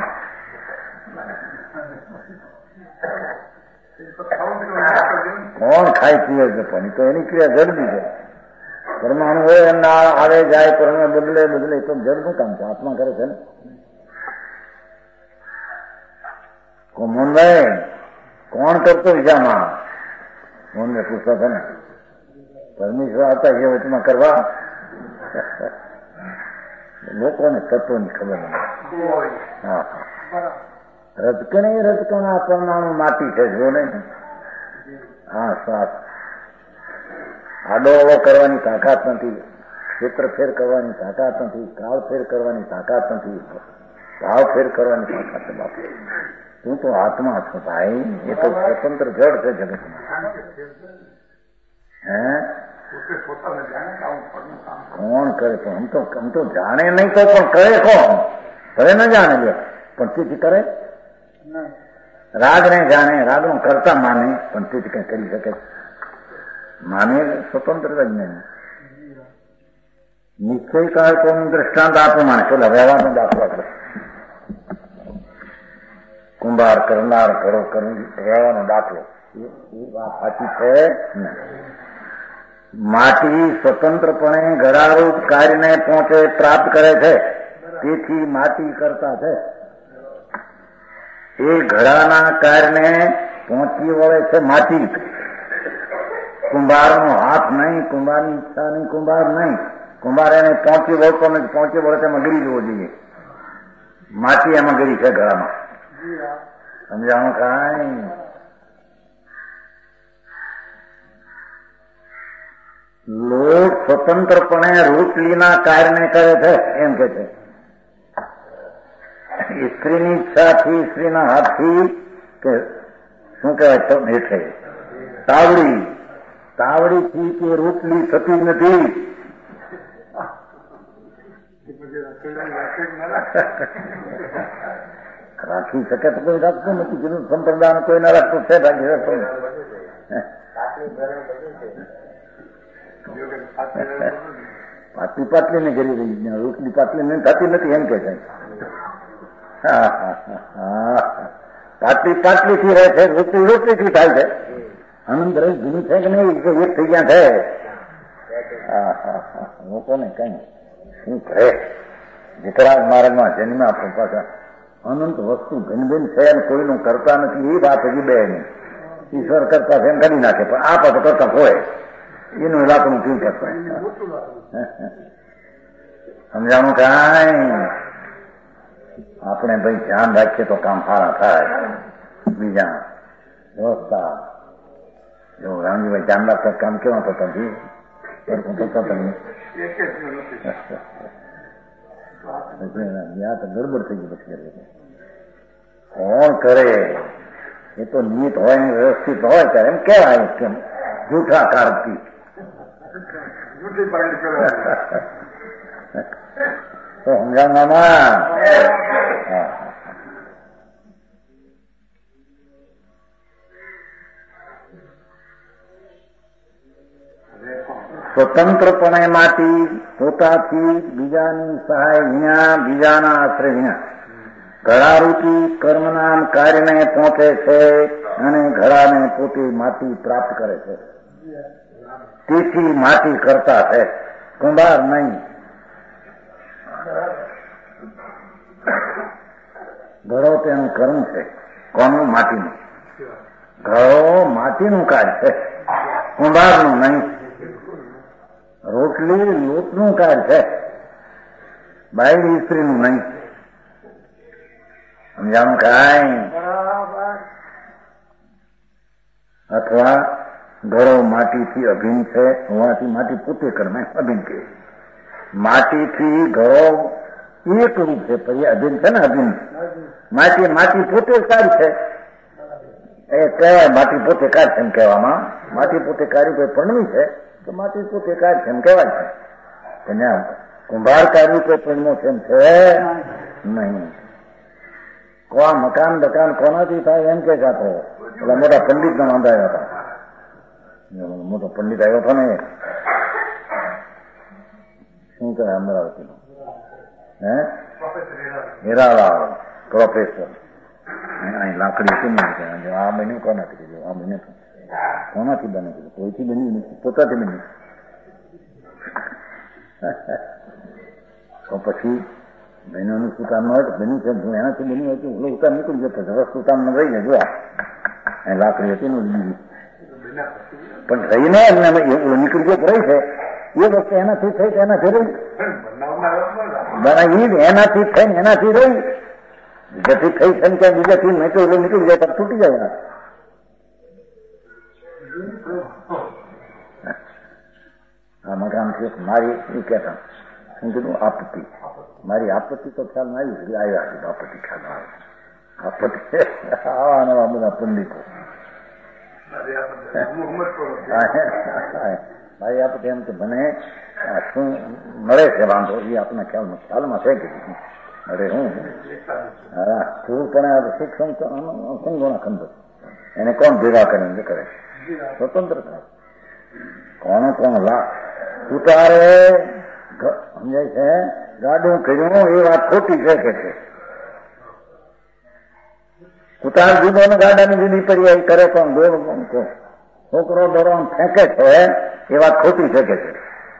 કોણ ખાઈ પીવે છે પણ તો એની ક્રિયા જડબી છે. પરમાણુ હોય એમના આવે જાય પરમાણુ બદલે બદલે તો જડનું કામ છે, આત્મા કરે છે ને. મોહનભાઈ કોણ કરતો વિચારમાં? મોહનભાઈ પૂછતા છે ને પરમેશ્વર આવતા છે વચમાં કરવા. લોકોને તત્વની ખબર નથી. હા હા, રજકણે રજકણ આ પરમાણુ માટી છે જો ને. હા, શ્વાસ આડો અવળો કરવાની તાકાત નથી, ક્ષેત્ર ફેર કરવાની તાકાત નથી, કાળ ફેર કરવાની તાકાત નથી, ભાવ ફેર કરવાની તાકાત છે. બાપુ તું તો આત્મા છો ભાઈ, એ તો સ્વતંત્ર જડ છે જગતમાં. હે કોણ કરે? પણ હમ તો હમ તો જાણે નહીં તો પણ કરે કોણ? ભલે ન જાણે લે પણ તેથી કરે. રાગ ને જાણે, રાગ નું કરતા માને પણ તેથી કઈ કરી શકે માને સ્વતંત્રતા જ નહીં. નિશ્ચય કાળકોનું દ્રષ્ટાંત આપો માને પેલા વ્યવહારનો દાખલો આપે. કુંભાર કરનાર ઘરો વ્યવહારનો દાખલો એ વાત સાચી છે ને. માટી સ્વતંત્રપણે ઘડારૂપ કાર્યને પહોંચે પ્રાપ્ત કરે છે, તેથી માટી કરતા છે. એ ઘડાના કાર્યને પહોંચી વળે છે માટી. કુંભારનો હાથ નહીં, કુંભારની ઈચ્છા નહીં, કુંભાર નહીં. કુંભાર એને પહોંચી વળતો નથી, પહોંચી વળે એમાં ગરી જવો જોઈએ. માટી એમાં ગરી છે ઘડામાં. સમજાણું કાંઈ? લોક સ્વતંત્રપણે રોટલીના કાર્યને કરે છે એમ કે છે. સ્ત્રીની ઈચ્છાથી, સ્ત્રીના હાથથી કે શું કહેવાય હેઠે તાવડી તાવડીથી કે રોટલી થતી નથી. રાખી શકે તો કોઈ રાખતું નથી. જેનું સંપ્રદાન કોઈ ના રાખતું છે રાખી શકતો. પાટલી પાટલી ને ઘરી રહી, રોટલી પાટલી ને થતી નથી એમ કે છે. પાટલી પાટલી થી રહે છે, રોટલી રોટલી થી થાય છે. આનંદ રહે જૂની છે કે નહીં કે એક થઈ ગયા છે. લોકોને કઈ શું કહે? વિતરાગ માર્ગમાં જન્મ્યા પણ પાછા અનંત વસ્તુ ભિન્ન છે અને કોઈનું કરતા નથી એ વાત હજી બે નહીં. ઈશ્વર કરતા છે એમ કરી નાખે પણ આ પાછો કરતા હોય એનું લાકડું કેવું કરતા. સમજાણું કાંઈ? આપણે ભાઈ ધ્યાન રાખીએ તો કામ સારા થાય. બીજા વ્યવસ્થા જો રામજીભાઈ ધ્યાન રાખતા કામ કેવા થતા નથી તમને ત્યાં તો ગડબડ થઈ ગઈ. પછી કોણ કરે એ તો નીત હોય ને વ્યવસ્થિત હોય ત્યારે એમ કેવાય કેમ જૂઠા કારથી તો સમજાવવામાં સ્વતંત્રપણે માંથી પોતાથી બીજાની સહાય વિના બીજાના આશ્રય વિના ઘડારૂપી કર્મના કાર્યને પહોંચે છે અને ઘડાને પોતે માટી પ્રાપ્ત કરે છે. તેથી માટી કરતા છે, કુંભાર નહીં. ઘડો તેનું કર્મ છે. કોનું? માટીનું. ઘડો માટીનું કાર્ય છે, કુંભારનું નહીં. રોટલી લોટનું કાર્ય છે, બાયડી સ્ત્રીનું નહીં. સમજાવું કાંઈ? અથવા ઘડો માટીથી અભિન્ન છે હોવાથી માટી પોતે કર્મે અભિન્ન કહે. માટીથી ઘડો એક રૂપ છે, પછી અભિન્ન છે ને અભિન્ન. માટી માટી પોતે કાર્ય છે એ કહેવાય. માટી પોતે કાર્ય છે એમ કહેવામાં. માટી પોતે કાર્ય કોઈ પરણવી છે તો માટી પોતે કાર્ય છે એમ કહેવાય છે. પણ કુંભાર કાર્ય કોઈ પરણવો છે એમ છે નહીં. કોણ મકાન બકાન કોનાથી થાય એમ કે જાતો એટલે મોટા પંડિત ના વાંધાયા હતા. મોટો પંડિત આવ્યો હતો ને શું કહે અમરાવતી નો હે હીરાલાલ પ્રોફેસર. અહીં લાકડી કેમ આ બન્યું કોનાથી કીધું? આ બને કોનાથી બને કીધું? કોઈથી બન્યું નથી, પોતાથી બન્યું. તો પછી બહેનોનું શું કામ ન હોય તો બન્યું છે એનાથી બન્યું હોય તો ઓલો ઉતાર નીકળી જતો રસ ઉતાર ન રહી જાય. જો લાકડી હતી ને લીધી પણ રહીને એમને નીકળી ગયો રહી છે એ વખતે એનાથી થઈ તો એનાથી રહી બનાવી એનાથી થઈ ને એનાથી રહી બીજાથી થઈ છે ને ક્યાં બીજાથી નહીં તો એટલે નીકળી જાય તો તૂટી જાય. આ મકાન છે મારી એ કહેતા શું કીધું? આપત્તિ. મારી આપત્તિ તો ખ્યાલ ના આવી આવ્યા આપત્તિ ખ્યાલ આવે. આપત્તિ આવા નવા બધા પંડિતો મારી આપત્તિ એમ કે મને શું મળે છે વાંધો એ આપણા ખ્યાલમાં ખ્યાલમાં છે કે અરે હું હા શું પણ સૂક્ષ્મ સંગોના ખંડ એને કોણ ભેગા કરીને કરે? સ્વતંત્રતા. કોણ કોણ લાખ ઉતારે સમજાય છે? ગાડું કર્યું એ વાત ખોટી છે કે છે ઉતાર જુદો ને ગાડાની જુદી પર્યાય કરે કોણ? દોર છોકરો દોરો ફેંકે છે એ વાત ખોટી છે કે છે?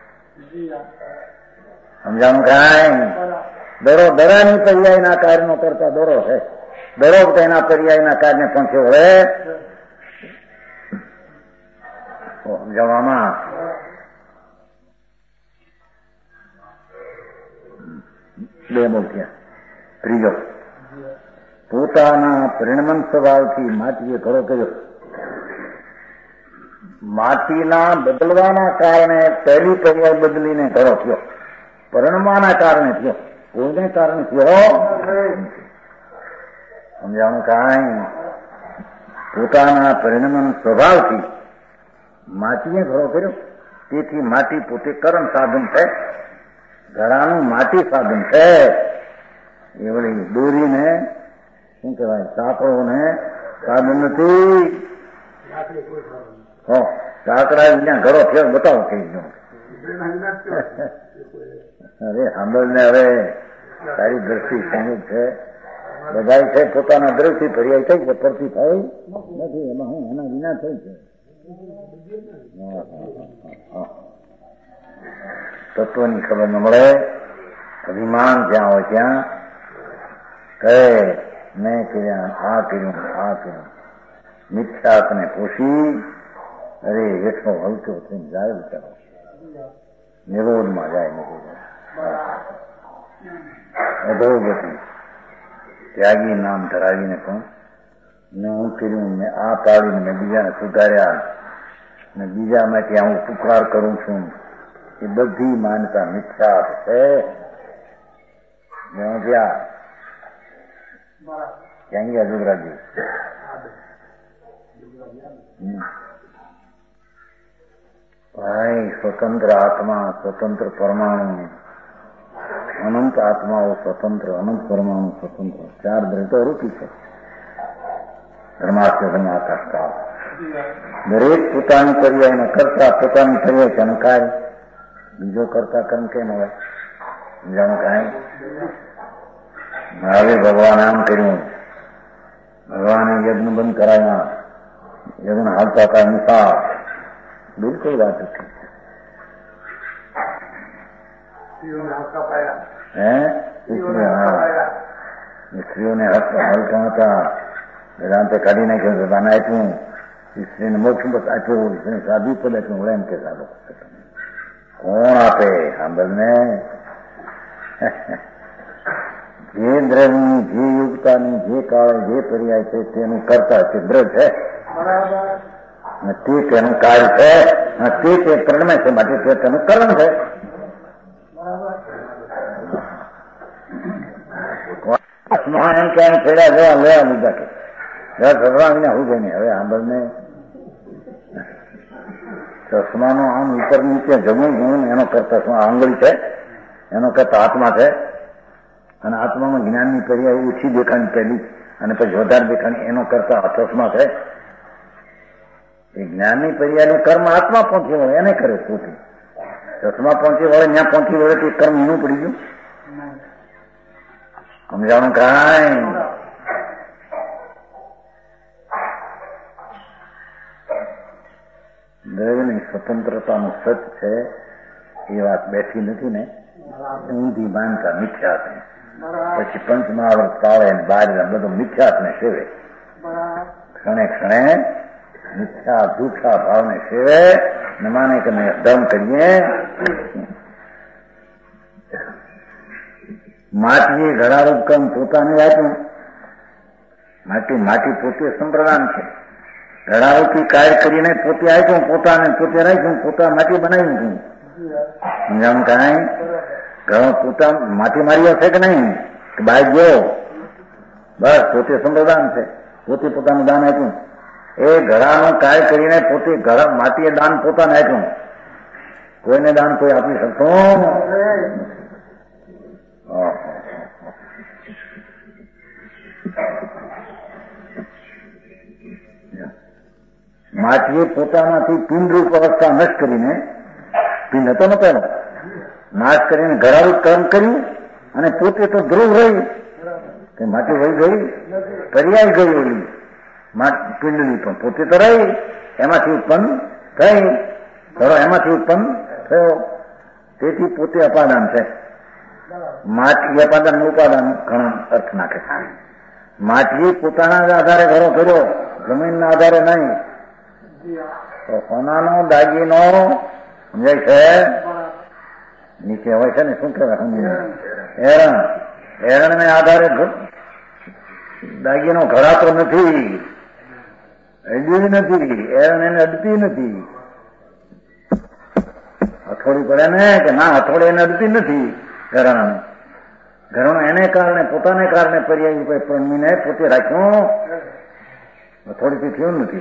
સમજાણું કાંઈ? દોરો દરાની પર્યાયના કાર્યનો કરતા દોરો છે. દોરો તેના પર્યાયના કાર્યને પહોંચ્યો હવે સમજાવવામાં બે બોલ્યા. ત્રીજો પોતાના પરિણમન સ્વભાવથી માટીએ ઘડો કર્યો. માટીના બદલવાના કારણે પહેલી પર્યાય બદલીને ઘડો થયો. પરિણમવાના કારણે થયો, કોઈને કારણે થયો. સમજાણું કાંઈ? પોતાના પરિણમન સ્વભાવથી માટીએ ઘડો કર્યો. તેથી માટી પોતે કર્મ સાધન છે. ઘડાનું માટી સાધન છે. એ વળી દોરીને શું કહેવાય સાંકળો ને સાધન નથી. હો સાંકડા ત્યાં ઘડો થયો બતાવો કઈ ગયો. અરે સાંભળ ને હવે તારી દ્રષ્ટિ સંયુક્ત છે બધા છે પોતાના દ્રષ્ટિ પર્યાય થઈ છે પરથી થઈ નથી એમાં હું એના વિના થઈ છે. તત્વની ખબર ન મળે. અભિમાન જ્યાં હોય ત્યાં કહે મેં કર્યા આ કર્યું આ કર્યું મિથ્યાત્ને પોષી અરે હેઠો હલકો થઈને જાય બિચારો નિરોધમાં જાય નથી અધોગતિ ત્યાગી નામ ધરાવીને પણ મેં હું કર્યું, મેં આ પાડીને મેં બીજાને સુધાર્યા ને બીજામાંથી હું પુકાર કરું છું, એ બધી માનતા મિથ્યા છે. ક્યાં ક્યાં ગયા જુગરાજી? ભાઈ સ્વતંત્ર આત્મા, સ્વતંત્ર પરમાણુ, અનંત આત્માઓ સ્વતંત્ર, અનંત પરમાણુ સ્વતંત્ર, ચાર દ્રઢો રૂપી છે. ધર્માસ્ય ધર્માકાશકાળ દરેક પોતાની પર્યાયને કરતા, પોતાની પર્યાય છે અનકાર. બીજો કરતા કર્મ કેમ હોય? બીજાનું કાંઈ હવે ભગવાન આમ કર્યું, ભગવાને યજ્ઞ બંધ કરાયા, યજ્ઞ હાલતા હતા અનુસાર બિલકુલ વાત હતી. હે સ્ત્રીઓને હાલતા હતા, વેદાંતે કાઢી નાખ્યું, વેદાને આપ્યું, સ્ત્રીને મોક્ષ બસ આપ્યું, સ્ત્રીને સાધુ પદ આપ્યું. વળે એમ કે સાધુ કોણ આપે? સાંભળને, જે દ્રવ્યની, જે યુગતાની, જે કાળે જે પર્યાય છે તેનું કરતા છે દ્રવ્ય છે, તે તેનું કાર્ય છે, તે તે પ્રણમે છે, માટે તે તેનું કર્મ છે. એમ ક્યાંય છેડા જવા લેવા લીધા કે ચશ્મા વિના હું ગઈ. હવે સાંભળને, ચશ્માનો આમ ઉપર નીચે જમું ગુણ એનો કરતા શું આંગળી છે, એનો કરતા આત્મા છે. અને આત્મામાં જ્ઞાનની પર્યાય ઓછી દેખાણી પહેલી અને પછી વધારે દેખાણી, એનો કરતા ચશ્મા છે. એ જ્ઞાનની પર્યાયનું કર્મ આત્મા પહોંચી વળે એને કરે પોતે. ચશ્મા પહોંચી વળે ત્યાં પહોંચી વળે તે કર્મ એનું પડી ગયું. સમજાણું કાંઈ? દ્રવ્યની સ્વતંત્રતાનું સત છે એ વાત બેઠી નથી ને, ઊંધી માનતા મિથ્યા છે. પછી પંચમહાવૃત પાળે ને બાર બધું મિથ્યાત ને સેવે, ક્ષણે ક્ષણે મિથ્યા જૂઠા ભાવને સેવે ને માને કે મેં ધર્મ કરીએ. માટીએ ઘડારૂપ કામ પોતાને આપ્યું. માટી માટી પોતે સંપ્રદાન છે. ઘડારૂપી કાર્ય કરીને પોતે આપ્યું, પોતાને પોતે રાખ્યું, પોતા માટી બનાવ્યું છું. સમજાણું કાંઈ? ઘણો પોતા માટી મારી હશે કે નહીં? બાય ગયો બસ પોતે સંપ્રદાન છે, પોતે પોતાનું દાન આપ્યું. એ ઘડાનું કાર્ય કરીને પોતે ઘડા માટીએ દાન પોતાને આપ્યું. કોઈને દાન કોઈ આપી શકતો. માટીએ પોતામાંથી પિંડરૂપ અવસ્થા નષ્ટ કરીને, પિંડ હતો ને પેલો, નાશ કરીને ઘરારૂપ કર્મ કર્યું અને પોતે તો ધ્રુવ રહી કે માટી વહી ગઈ, પર્યાય ગઈ ઓલી પિંડની, પણ પોતે તો રહી, એમાંથી ઉત્પન્ન થઈ, ઘરો એમાંથી ઉત્પન્ન થયો. તેથી પોતે અપાદાન છે. માટી અપાદાન ઉપાદાન ઘણા અર્થ નાખે. માટીએ પોતાના જ આધારે ઘરો કર્યો, જમીનના આધારે નહીં. તો સોનાનો દાગીનો સમજાય છે, નીચે હોય છે ને, શું કહેવાય, એરણ, એરણને આધારે દાગીનો ઘડાતો નથી, અડ્યું નથી, એરણ એને અડતી નથી. હથોડી પડે ને કે ના, હથોડી એને અડતી નથી. ઘરાણાને ઘરણો એને કારણે, પોતાને કારણે પર્યાય કોઈ પ્રણીને પોતે રાખ્યો, હથોડીથી થયું નથી.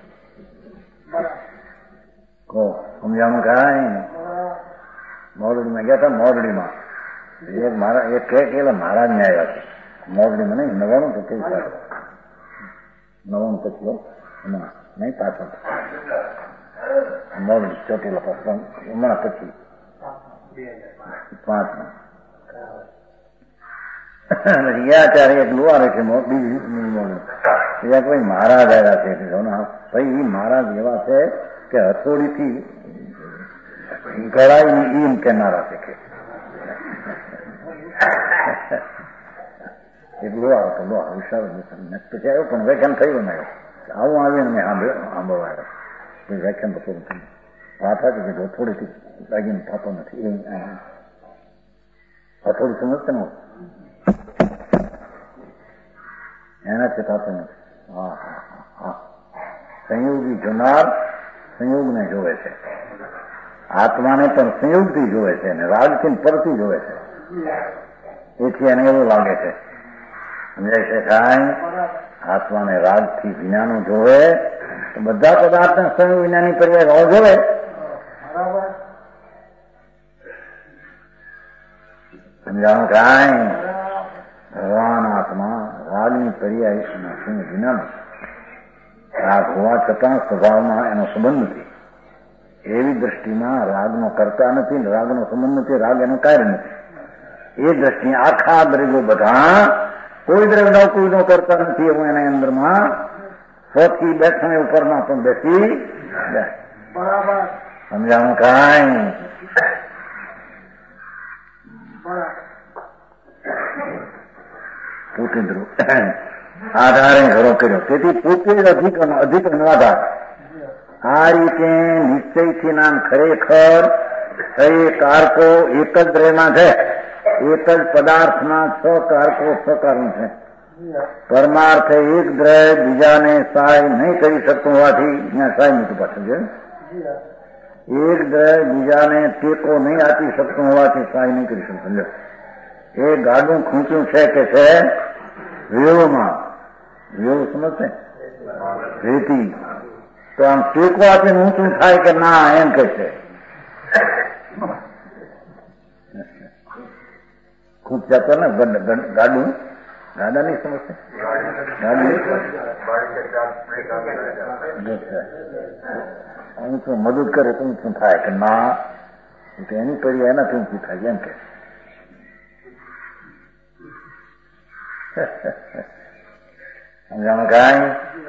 કહો સમજાણું કાંઈ? મોરડીમાં ગયા હતા, મોરડીમાં એક મારા એક કે મહારાજ ને આવ્યા છે મોરડીમાં, નહીં નવાણું તો કઈ થાય, નવાણું પછી હમણાં નહીં પાછળ મોરડી ચોટીલા પ્રસંગ હમણાં પછી પાંચમાં ગયા ત્યારે એક લુવારે છે બીજી કોઈ મહારાજ આવ્યા છે. ભાઈ મહારાજ એવા છે કે હથોડીથી ગળાઈ એમ કેનારા છે કે એક લુવાર હતો, લો વિશાળ પછી આવ્યો પણ વ્યાખ્યાન થયું ને આવું આવીને મેં સાંભળવા આવ્યો. વ્યાખ્યાન બપોર વાત હતી કે હથોડીથી લાગીને થતો નથી, એ હથોડી સમજશે ને એનાથી થતું નથી. હા હા હા હા સંયોગી જોનાર સંયોગને જોવે છે, આત્માને પણ સંયોગથી જોવે છે અને રાગથી પરથી જોવે છે. એથી એને એવું લાગે છે, સમજાય છે કાંઈ? આત્માને રાગથી વિનાનું જોવે તો બધા પદાર્થને સંયોગ વિનાની પર્યાય ભાવ જોવે. સમજાણું કાંઈ? ભગવાન આત્મા રાગની પર્યાય સંયોગ વિનાનો, રાગ હોવા છતાં સ્વભાવમાં એનો સંબંધ નથી. એવી દ્રષ્ટિમાં રાગનો કરતા નથી, રાગનો સંબંધ નથી, રાગ એનું કાર્ય નથી. એ દ્રષ્ટિ આખા દ્રવ્યો બધા કોઈ દ્રવ્યનો કોઈનો કરતા નથી એવું એના અંદરમાં સ્વથી બેઠાને ઉપરમાં પણ બેસી જાય. સમજાણું કાંઈ? પોતે આધારે ઘરો કર્યો, તેથી પોતે અધિક અધિક આધાર. આ રીતે નિશ્ચયથી નામ ખરેખર એ કારકો એક જ દ્રવ્યમાં છે, એક જ પદાર્થમાં છ કારકો છ કારણ છે. પરમાર્થે એક દ્રવ્ય બીજાને સહાય નહીં કરી શકતું હોવાથી ત્યાં સહાય મૂકી પાછું છે. એક દ્રવ્ય બીજાને ટેકો નહીં આપી શકતું હોવાથી સહાય નહીં કરી શકતું. એ ગાડું ખૂંચ્યું છે કે છે વેવમાં, વેવ સમજશે રેતી, તો આમ ટેકો આપીને ઊંચું થાય કે ના એમ કે છે. ખૂબ જતો ને ગાડું, ગાડા નહીં સમજશે, ઊંચું મદદ કરે તો ઊંચું થાય કે ના, એની પડી એનાથી ઊંચું થાય એમ કે. સમજાણું કાંઈ?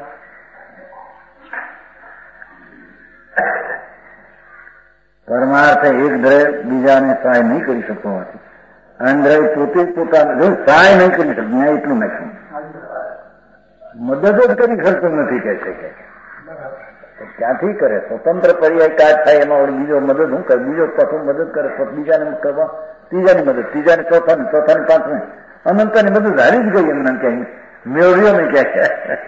પરમાર્થ એક દ્રવ્ય બીજાને સહાય નહીં કરી શકતો હોવાથી અંદ્રવ્ય પોતે જ પોતાને જો સહાય નહીં કરી શકતું, ત્યાં એટલું નાખ્યું, મદદ જ કરી શકતો નથી કે છે કે ક્યાંથી કરે? સ્વતંત્ર પર્યાય કાજ થાય એમાં વળી બીજો મદદ શું કરે? બીજો પ્રથમ મદદ કરે, બીજાને કરવા ત્રીજાની મદદ, ત્રીજાની ચોથાની, ચોથાની પાંચમી, અનંતાની મદદ હારી જ ગઈ એમને ક્યાંય મેળવ્યો ને ક્યાં.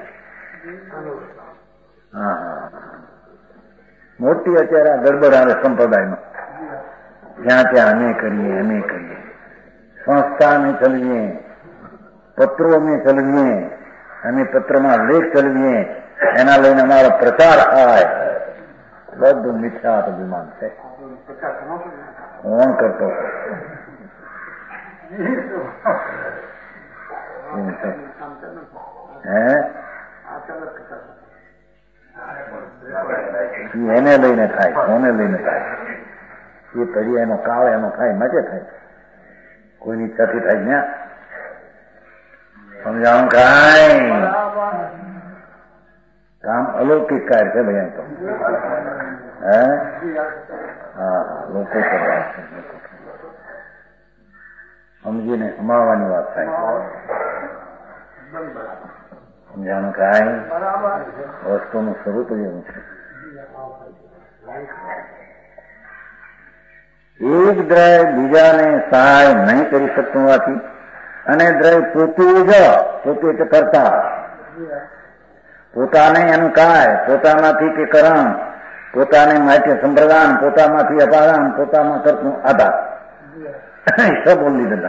હા હા મોટી અત્યારે આ ગડબડ આવે સંપ્રદાયમાં, જ્યાં ત્યાં અમે કરીએ અમે કરીએ, સંસ્થા અમે ચલવીએ, પત્રો અમે ચલવીએ અને પત્રમાં લેખ ચલવીએ, એના લઈને અમારો પ્રચાર થાય. બધું મિથ્યા અભિમાન છે. કોણ કરતો હે? એને લઈને થાય, કોને લઈને થાય? એ પડી એનો કાળ એનો થાય માટે થાય, કોઈની ઈચ્છાથી થાય ને. સમજાણું કાંઈ? કામ અલૌકિક કાર્ય છે ભાઈ. તો હે હા લોકો કરવા છે, સમજીને સમાવવાની વાત થાય. સમજાણું કાંઈ? વસ્તુનું સ્વરૂપ જ એવું છે. એક દ્રવ્ય બીજાને સહાય નહીં કરી શકતું હોવાથી અને દ્રવ્ય પોતે જ પોતે જ કરતા, પોતાને એનું કાય, પોતામાંથી કે કરણ, પોતાને માટે સંપ્રદાન, પોતામાંથી અપાદાન, પોતામાં કરતું આધાર, સબ બોલી દીધા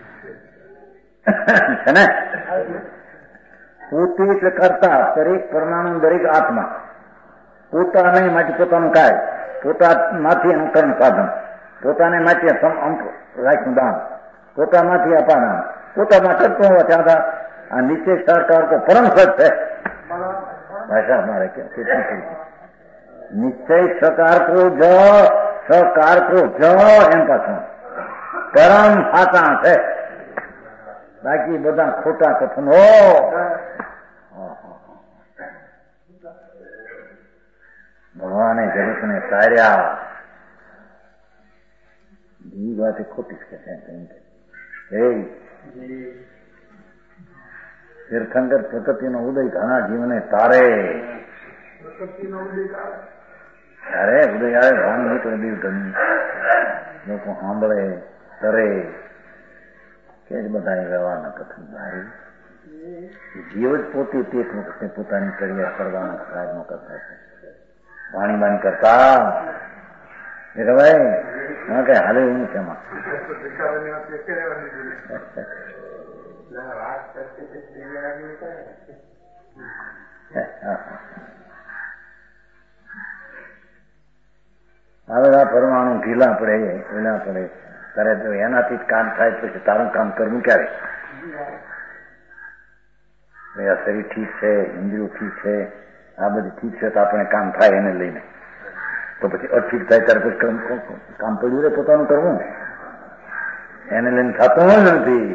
છે ને. પોતે એટલે કરતા, દરેક પરમાણુ દરેક આત્મા પોતાને માટે પોતાનું કાય, પોતામાંથી એનું કરણ સાધન, પોતાને માટે અંક રાખ્યું દાન, પોતામાંથી અપાદાન, પોતામાં કરતો હોવા ત્યાં આ નીચે સરકાર કો પરમ સત છે. ભાષા મારે કેટલી નિશ્ચય સકાર કો જ સકાર કો જ એમ પાછું પરમ સાચા છે, બાકી બધા ખોટા કથનો. ભગવાને જગતને તાર્યા, બીજી વાત ખોટી છે. તીર્થંકર પ્રકૃતિનો ઉદય ઘણા જીવને તારે, તારે ઉદય આવે ભાન નીકળે દીવ લોકો સાંભળે તરે કે જ બધા વ્યવહારના કથન ધારી જીવ જ પોતે તે વખતે પોતાની કરિયા કરવાના કાર્યનો કરતા છે. પાણી બાણી કરતા ભાઈ હા કઈ હાલે એવું છે એમાં. આ બધા પરમાણુ ઢીલા પડે ઢીલા પડે તારે જો એનાથી જ કામ થાય પછી તારું કામ કરવું ક્યારે? આ શરીર ઠીક છે, ઇન્દ્રિયો ઠીક છે, આ બધું ઠીક છે તો આપણે કામ થાય એને લઈને. તો પછી અઠીક થાય ત્યારે પછી કામ પડ્યું રે પોતાનું કરવું એને લઈને થતું જ નથી.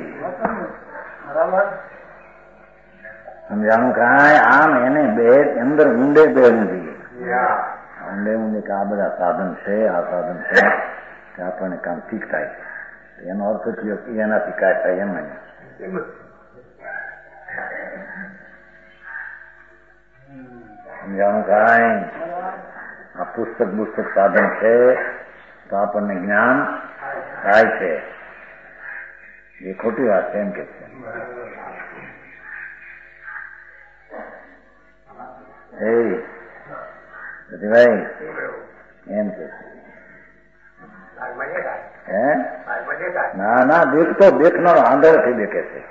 સમજાણું કાંઈ આમ એને બે અંદર ઊંડે બે નથી ઊંડે ઊંડે કે આ બધા સાધન છે આ સાધન છે કે આપણને કામ ઠીક થાય છે એનો અર્થ થયો કે એનાથી કાંઈ થાય એમ નહીં. સમજાણું કાંઈ આ પુસ્તક પુસ્તક સાધન છે તો આપણને જ્ઞાન થાય છે એ ખોટી વાત છે એમ કે છે. એ ભાઈ એમ કે હે ના ના દેખતો દેખનારો આંધળથી દેખે છે.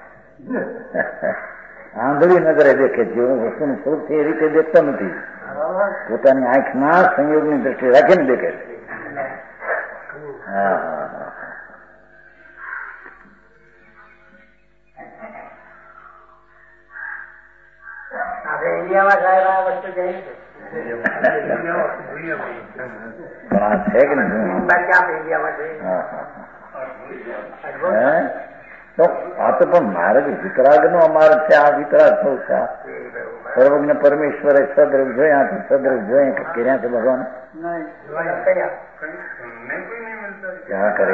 આંધળી નજરે દેખે છે વસ્તુનું સ્વરૂપ છે એ રીતે દેખતો નથી. પોતાની આંખના સંયોગની દ્રષ્ટિએ રાખીને દેખે છે. હા હા હા ઇન્ડિયામાં સાહેબ આ વસ્તુ જઈ છે પણ છે કે નહીં આ તો પણ માર્ગ વિતરાગ નો અમાર્ગ છે. આ વિતરાગ થવું છે. સર્વજ્ઞ પરમેશ્વરે સદ્રવ જોયા સદ્રવ જોયા કર્યા છે ભગવાન ક્યાં કરે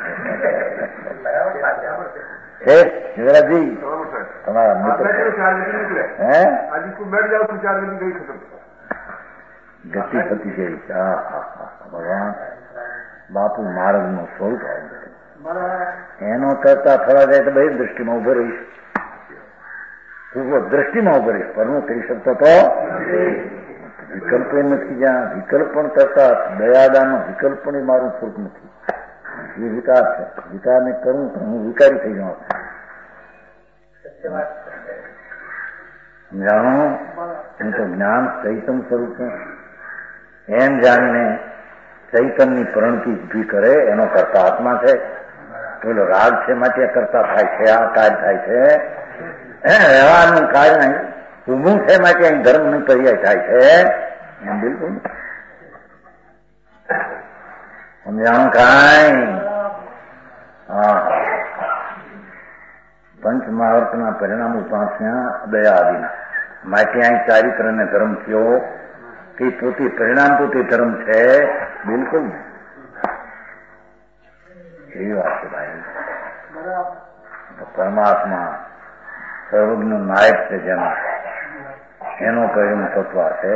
શિવરાજજી તમારા મિત્ર હે ગતિ થતી ગઈ. હા હા હા ભગવાન બાપુ માર્ગ નું સ્વરૂપ એનો કરતા થવા જાય તો બધી દ્રષ્ટિમાં ઉભો રહીશ. પૂર્વ દ્રષ્ટિમાં ઉભો રહીશ પર હું કરી શકતો તો વિકલ્પ નથી. જ્યાં વિકલ્પ પણ કરતા દયાદાનો વિકલ્પ પણ મારું સ્વરૂપ નથી. એ વિકાર છે. વિકારને કરવું તો હું વિકારી થઈ જાઉં. જાણો હું તો જ્ઞાન ચૈતન સ્વરૂપ છું એમ જાણીને ચૈતનની પ્રણતિ ઉભી કરે એનો કરતા આત્મા છે. પેલો રાગ છે માટે કરતા થાય છે. આ કાર્ય થાય છે વ્યવહારનું કાર્ય નહીં ઊભું છે માટે અહીં ધર્મનું પર્યાય થાય છે એમ બિલકુલ સમજાણું કાંઈ. હા પંચ મહાવર્તના પરિણામો પાંચના દયા આદિના માટે અહીં ચારિત્ર ને ધર્મ થયો કે પોતે પરિણામ તો તે ધર્મ છે બિલકુલ એવી વાત છે ભાઈ. પરમાત્મા સર્વજ્ઞ નાયક છે જેનો એનો કયું તત્વ છે.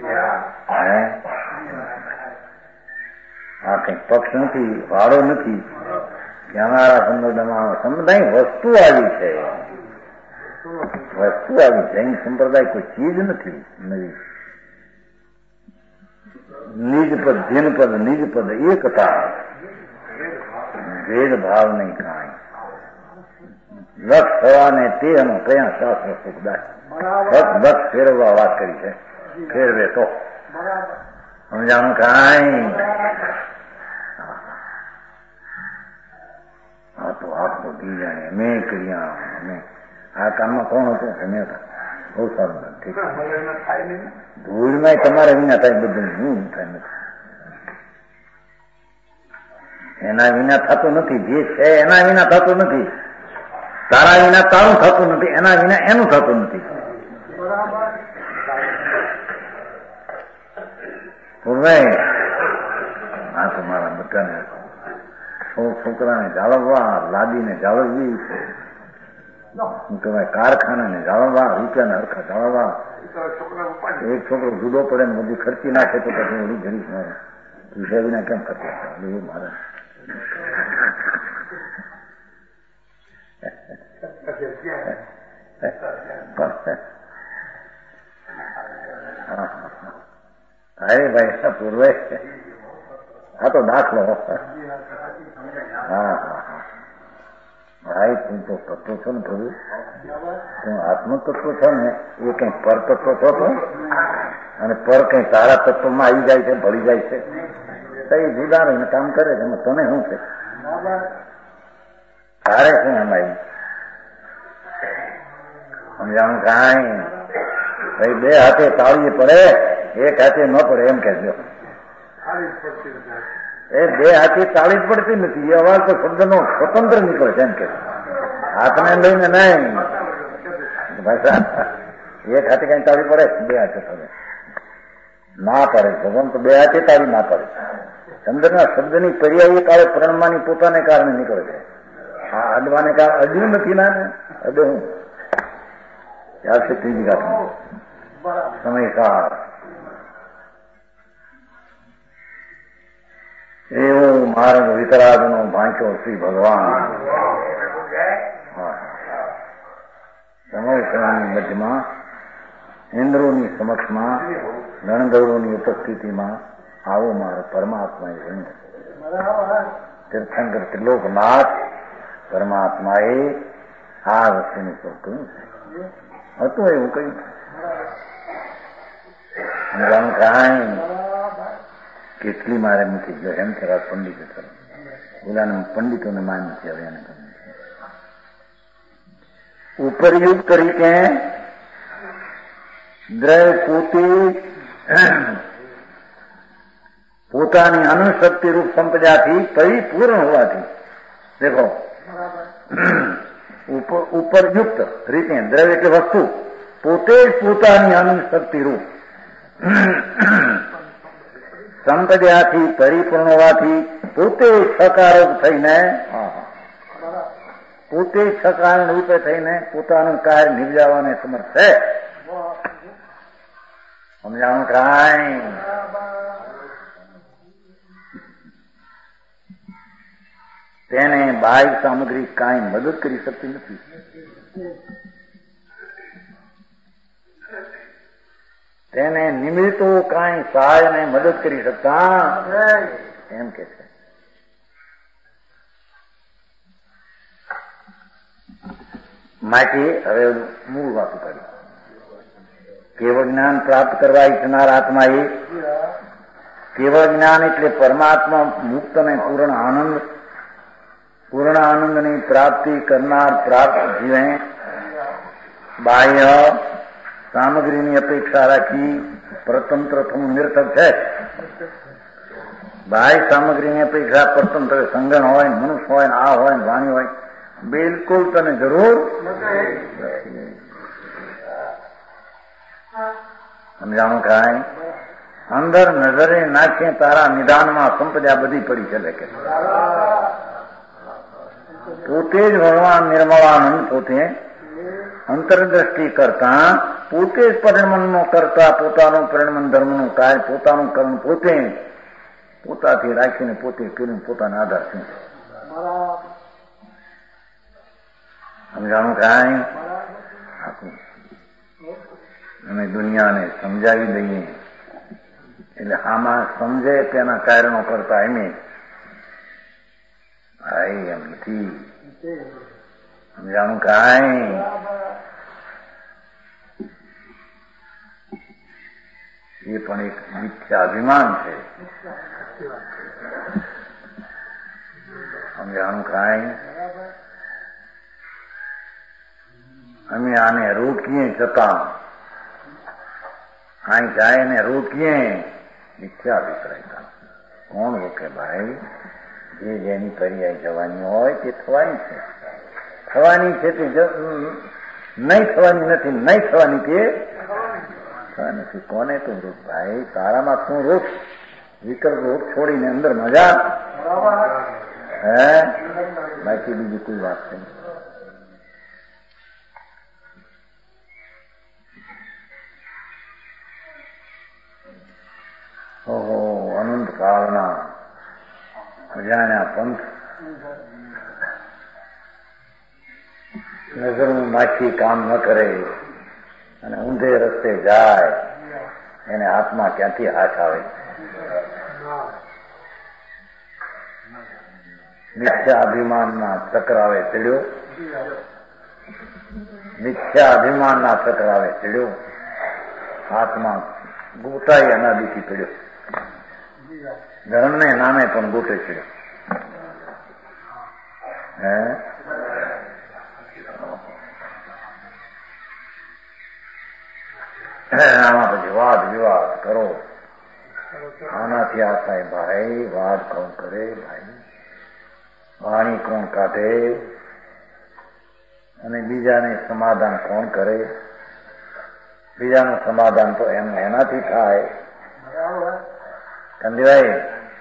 આ કઈ પક્ષ નથી વાળો નથી કે અમારા સંપ્રદાયમાં સમુદાય વસ્તુ આવી છે. વસ્તુ આવી જૈન સંપ્રદાય કોઈ ચીજ નથી નવી. નિજ પદ જીન પદ નિજ પદ એકતા ભેદભાવ નહીં કાંઈ. લક્ષ થવાને તે એનો કયા શાસ્ત્ર સુખદાય લક્ષ ફેરવવા વાત કરી છે. ફેરવે તો સમજાણું કાંઈ. આ તો આખો દી જાણે મેં કર્યા અમે આ કામમાં કોણ હતું અમે હતા. બહુ સારું ઠીક ધૂળમાં તમારે વિના થાય બધું હું થાય નથી. એના વિના થતું નથી. જે છે એના વિના થતું નથી. તારા વિના તારું થતું નથી. એના વિના એનું થતું નથી. આ તો મારા બધાને છોકરાને જાળવવા લાદીને જાળવવી શું કહેવાય કારખાનાને જાળવવા રૂપિયાને હરખા જાળવવા. એક છોકરો જુદો પડે ને બધી ખર્ચી નાખે તો પછી ઓલી ઘડી મારે વિષય વિના કેમ ખર્ચા એ મારે અરે ભાઈ પૂર્વે હા તો દાખલો હા હા ભાઈ તું તો તત્વ છો ને પ્રભુ તું આત્મતત્વ છો ને એ કઈ પર તત્વ છો તો અને પર કઈ તારા તત્વમાં આવી જાય છે ભળી જાય છે તો એ જુદા રહીને કામ કરે છે એમાં તને શું છે તારે શું એમાં સમજાણું કાંઈ ભાઈ બે હાથે તાળીએ પડે એક હાથે ન પડે એમ કહેજો એ બે હાથે તાળી જ પડતી નથી એ અવાજ તો શબ્દનો સ્વતંત્ર નીકળે છે એમ કે હાથને લઈને નહીં એક હાથે કઈ તાળી પડે બે હાથે પડે ના પડે ભગવાન તો બે હાથે તાળી ના પડે ચંદ્રના શબ્દની પર્યાય કાળે પ્રણમાની પોતાને કારણે નીકળે છે આ અડવાને કારણે અડ્યું નથી ના ને અડે હું ચાલશે ત્રીજી ઘાટમાં સમયસાર એવો માર્ગ વિતરાગનો ભાંચો શ્રી ભગવાન સમયસરની મધ્યમાં ઇન્દ્રોની સમક્ષમાં ગણગૌરોની ઉપસ્થિતિમાં આવો મારો પરમાત્મા એ તીર્થંકર ત્રિલોકનાથ પરમાત્માએ આ વસ્તુનું સૌ કહ્યું હતું એવું કહ્યું કાંઈ કેટલી મારે મૂકી ગયો એમ ખરા પંડિતો ખરો ઓલાને પંડિતોને માન નથી હવે એને ઉપરયુક્ત રીતે દ્રવ્ય પોતે પોતાની અનુશક્તિ રૂપ સંપદાથી પરિપૂર્ણ હોવાથી દેખો ઉપરયુક્ત રીતે દ્રવ્ય એટલે વસ્તુ પોતે જ પોતાની અનુશક્તિ રૂપ સંપદાથી પરિપૂર્ણ હોવાથી પોતે સકારક થઈને પોતે સકારણ રૂપે થઈને પોતાનું કાર્ય નિભાવવાને સમર્થ છે સમજાણું કાંઈ તેને બાહ્ય સામગ્રી કાંઈ મદદ કરી શકતી નથી તેને નિમિત્તો કાંઈ સહાય ને મદદ કરી શકતા એમ કે છે માટે હવે મૂળ વાત કરી કેવળ જ્ઞાન પ્રાપ્ત કરવા ઈચ્છનાર આત્માએ કેવળ જ્ઞાન એટલે પરમાત્મા મુક્ત અને પૂર્ણ આનંદ પૂર્ણ આનંદની પ્રાપ્તિ કરનાર પ્રાપ્ત જીવે બાહ્ય સામગ્રીની અપેક્ષા રાખી પરતંત્ર થવું નિર્થક છે બાહ્ય સામગ્રીની અપેક્ષા પરતંત્ર સંગણ હોય મનુષ્ય હોય આ હોય વાણી હોય બિલકુલ તને જરૂર સમજાણું કાંઈ અંદર નજરે નાખીએ તારા નિદાનમાં સંપદા બધી પડી છે કે પોતે જ ભગવાન નિર્મળાનંદ પોતે અંતરદ્રષ્ટિ કરતા પોતે જ પરિણમનનો કરતા પોતાનું પરિણમન ધર્મનું કાર્ય પોતાનું કર્મ પોતે પોતાથી રાખીને પોતે કર્યું પોતાના આધાર શું સમજાણું કાંઈ અમે દુનિયાને સમજાવી દઈએ એટલે આમાં સમજે તેના કારણો કરતા એમ આઈ એમ નથી સમજાણું કાંઈ એ પણ એક મિથ્યા અભિમાન છે સમજાણું કાંઈ અમે આને રોકીએ છતાં અહીં જાય ને રોકીએ મિથ્યા અભિપ્રાય કોણ રોકે ભાઈ જે જેની પર્યાય જવાની હોય તે થવાની છે થવાની છે તે નહીં થવાની નથી નહીં થવાની તે થવાની નથી કોને તો રોક ભાઈ તારામાં શું રોક વિકલ્પ રોક છોડીને અંદર મજા હે બાકી બીજી કોઈ વાત નહીં ઓહો અનંત કાળના અજાણ્યા પંથ નજરનું માખી કામ ન કરે અને ઊંધે રસ્તે જાય એને હાથમાં ક્યાંથી હાથ આવે? મિથ્યા અભિમાનના ચક્રાવે ચડ્યો મિથ્યા અભિમાનના ચક્રાવે ચડ્યો હાથમાં ગોટાઈ અનાદિથી પડ્યો. ધર્મને નામે પણ ગોટે ચડ્યો. હે આમાં પછી વાદ વિવાદ કરો. આનાથી આ થાય ભાઈ, વાદ કોણ કરે ભાઈ? વાણી કોણ કાઢે અને બીજાને સમાધાન કોણ કરે? બીજાનું સમાધાન તો એમ એનાથી થાય. કંદીભાઈ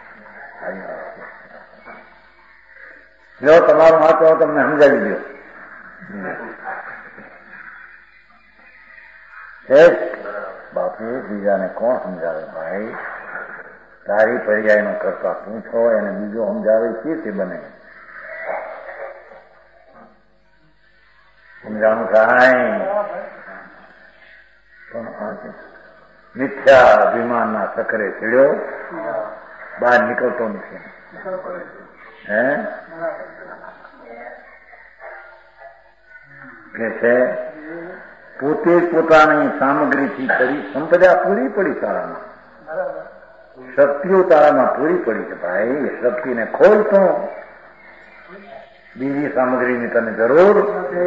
જો તમારું વાત હોય તમને સમજાવી દો. બાપુ બીજાને કોણ સમજાવે ભાઈ? તારી પર્યાય નો કરતા પૂછો એને બીજો સમજાવે કેથી બને? સમજાણું થાય પણ મિથ્યા અભિમાનના ચક્રે ચડ્યો બહાર નીકળતો નથી. હે કે છે પોતે પોતાની સામગ્રીથી કરી સંપદા પૂરી પડી તારામાં, શક્તિઓ તારામાં પૂરી પડી છે ભાઈ. એ શક્તિને ખોલતો બીજી સામગ્રીની તને જરૂર.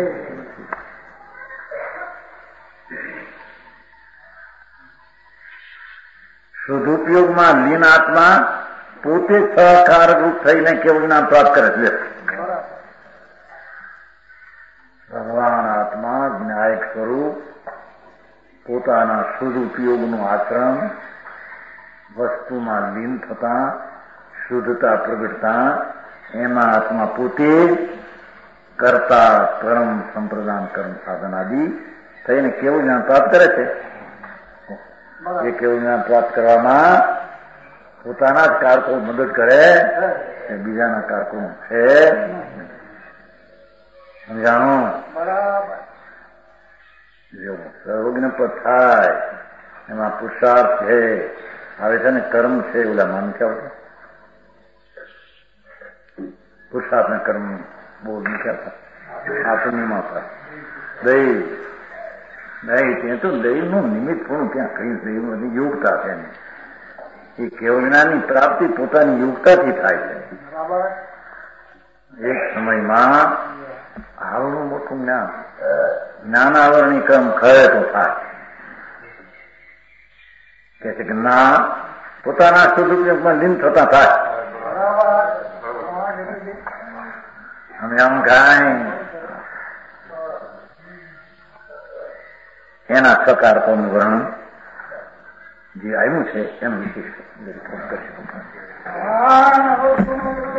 સદુપયોગમાં લીન આત્મા પોતે સહકાર રૂપ થઈને કેવું જ્ઞાન પ્રાપ્ત કરે છે. ભગવાન આત્મા જ્ઞાયક સ્વરૂપ પોતાના સદુપયોગનું આચરણ વસ્તુમાં લીન થતા શુદ્ધતા પ્રગટતા એમાં આત્મા પોતે કરતા કર્મ સંપ્રદાન કર્મ સાધન આદિ થઈને કેવું જ્ઞાન પ્રાપ્ત કરે છે? એ કેવું જ્ઞાન પ્રાપ્ત કરવામાં પોતાના જ કારકો મદદ કરે એ બીજાના કારકો છે. સમજાણું? સર્વજ્ઞ પદ થાય એમાં પુરુષાર્થ છે, આવે છે ને કર્મ છે. ઓલા માન કે પુરુષાર્થ ને કર્મ બહુ નીકળ્યા હતા આત્મીમાં હતા. દૈવ દૈવ ત્યાં તો દૈવનું નિમિત્ત પૂર્ણ ત્યાં કઈ દૈવ બધી યોગતા છે. એ કેવળનાની પ્રાપ્તિ પોતાની યોગતાથી થાય છે. એક સમયમાં આવડું મોટું જ્ઞાન જ્ઞાન આવરણી ક્રમ ખરે તો થાય કે છે કે ના પોતાના સદુપયોગમાં લીન થતા થાય. અમે આમ ગાય એના સકારકોનું વર્ણન જે આવ્યું છે એનું વિશેષ કરી શકું.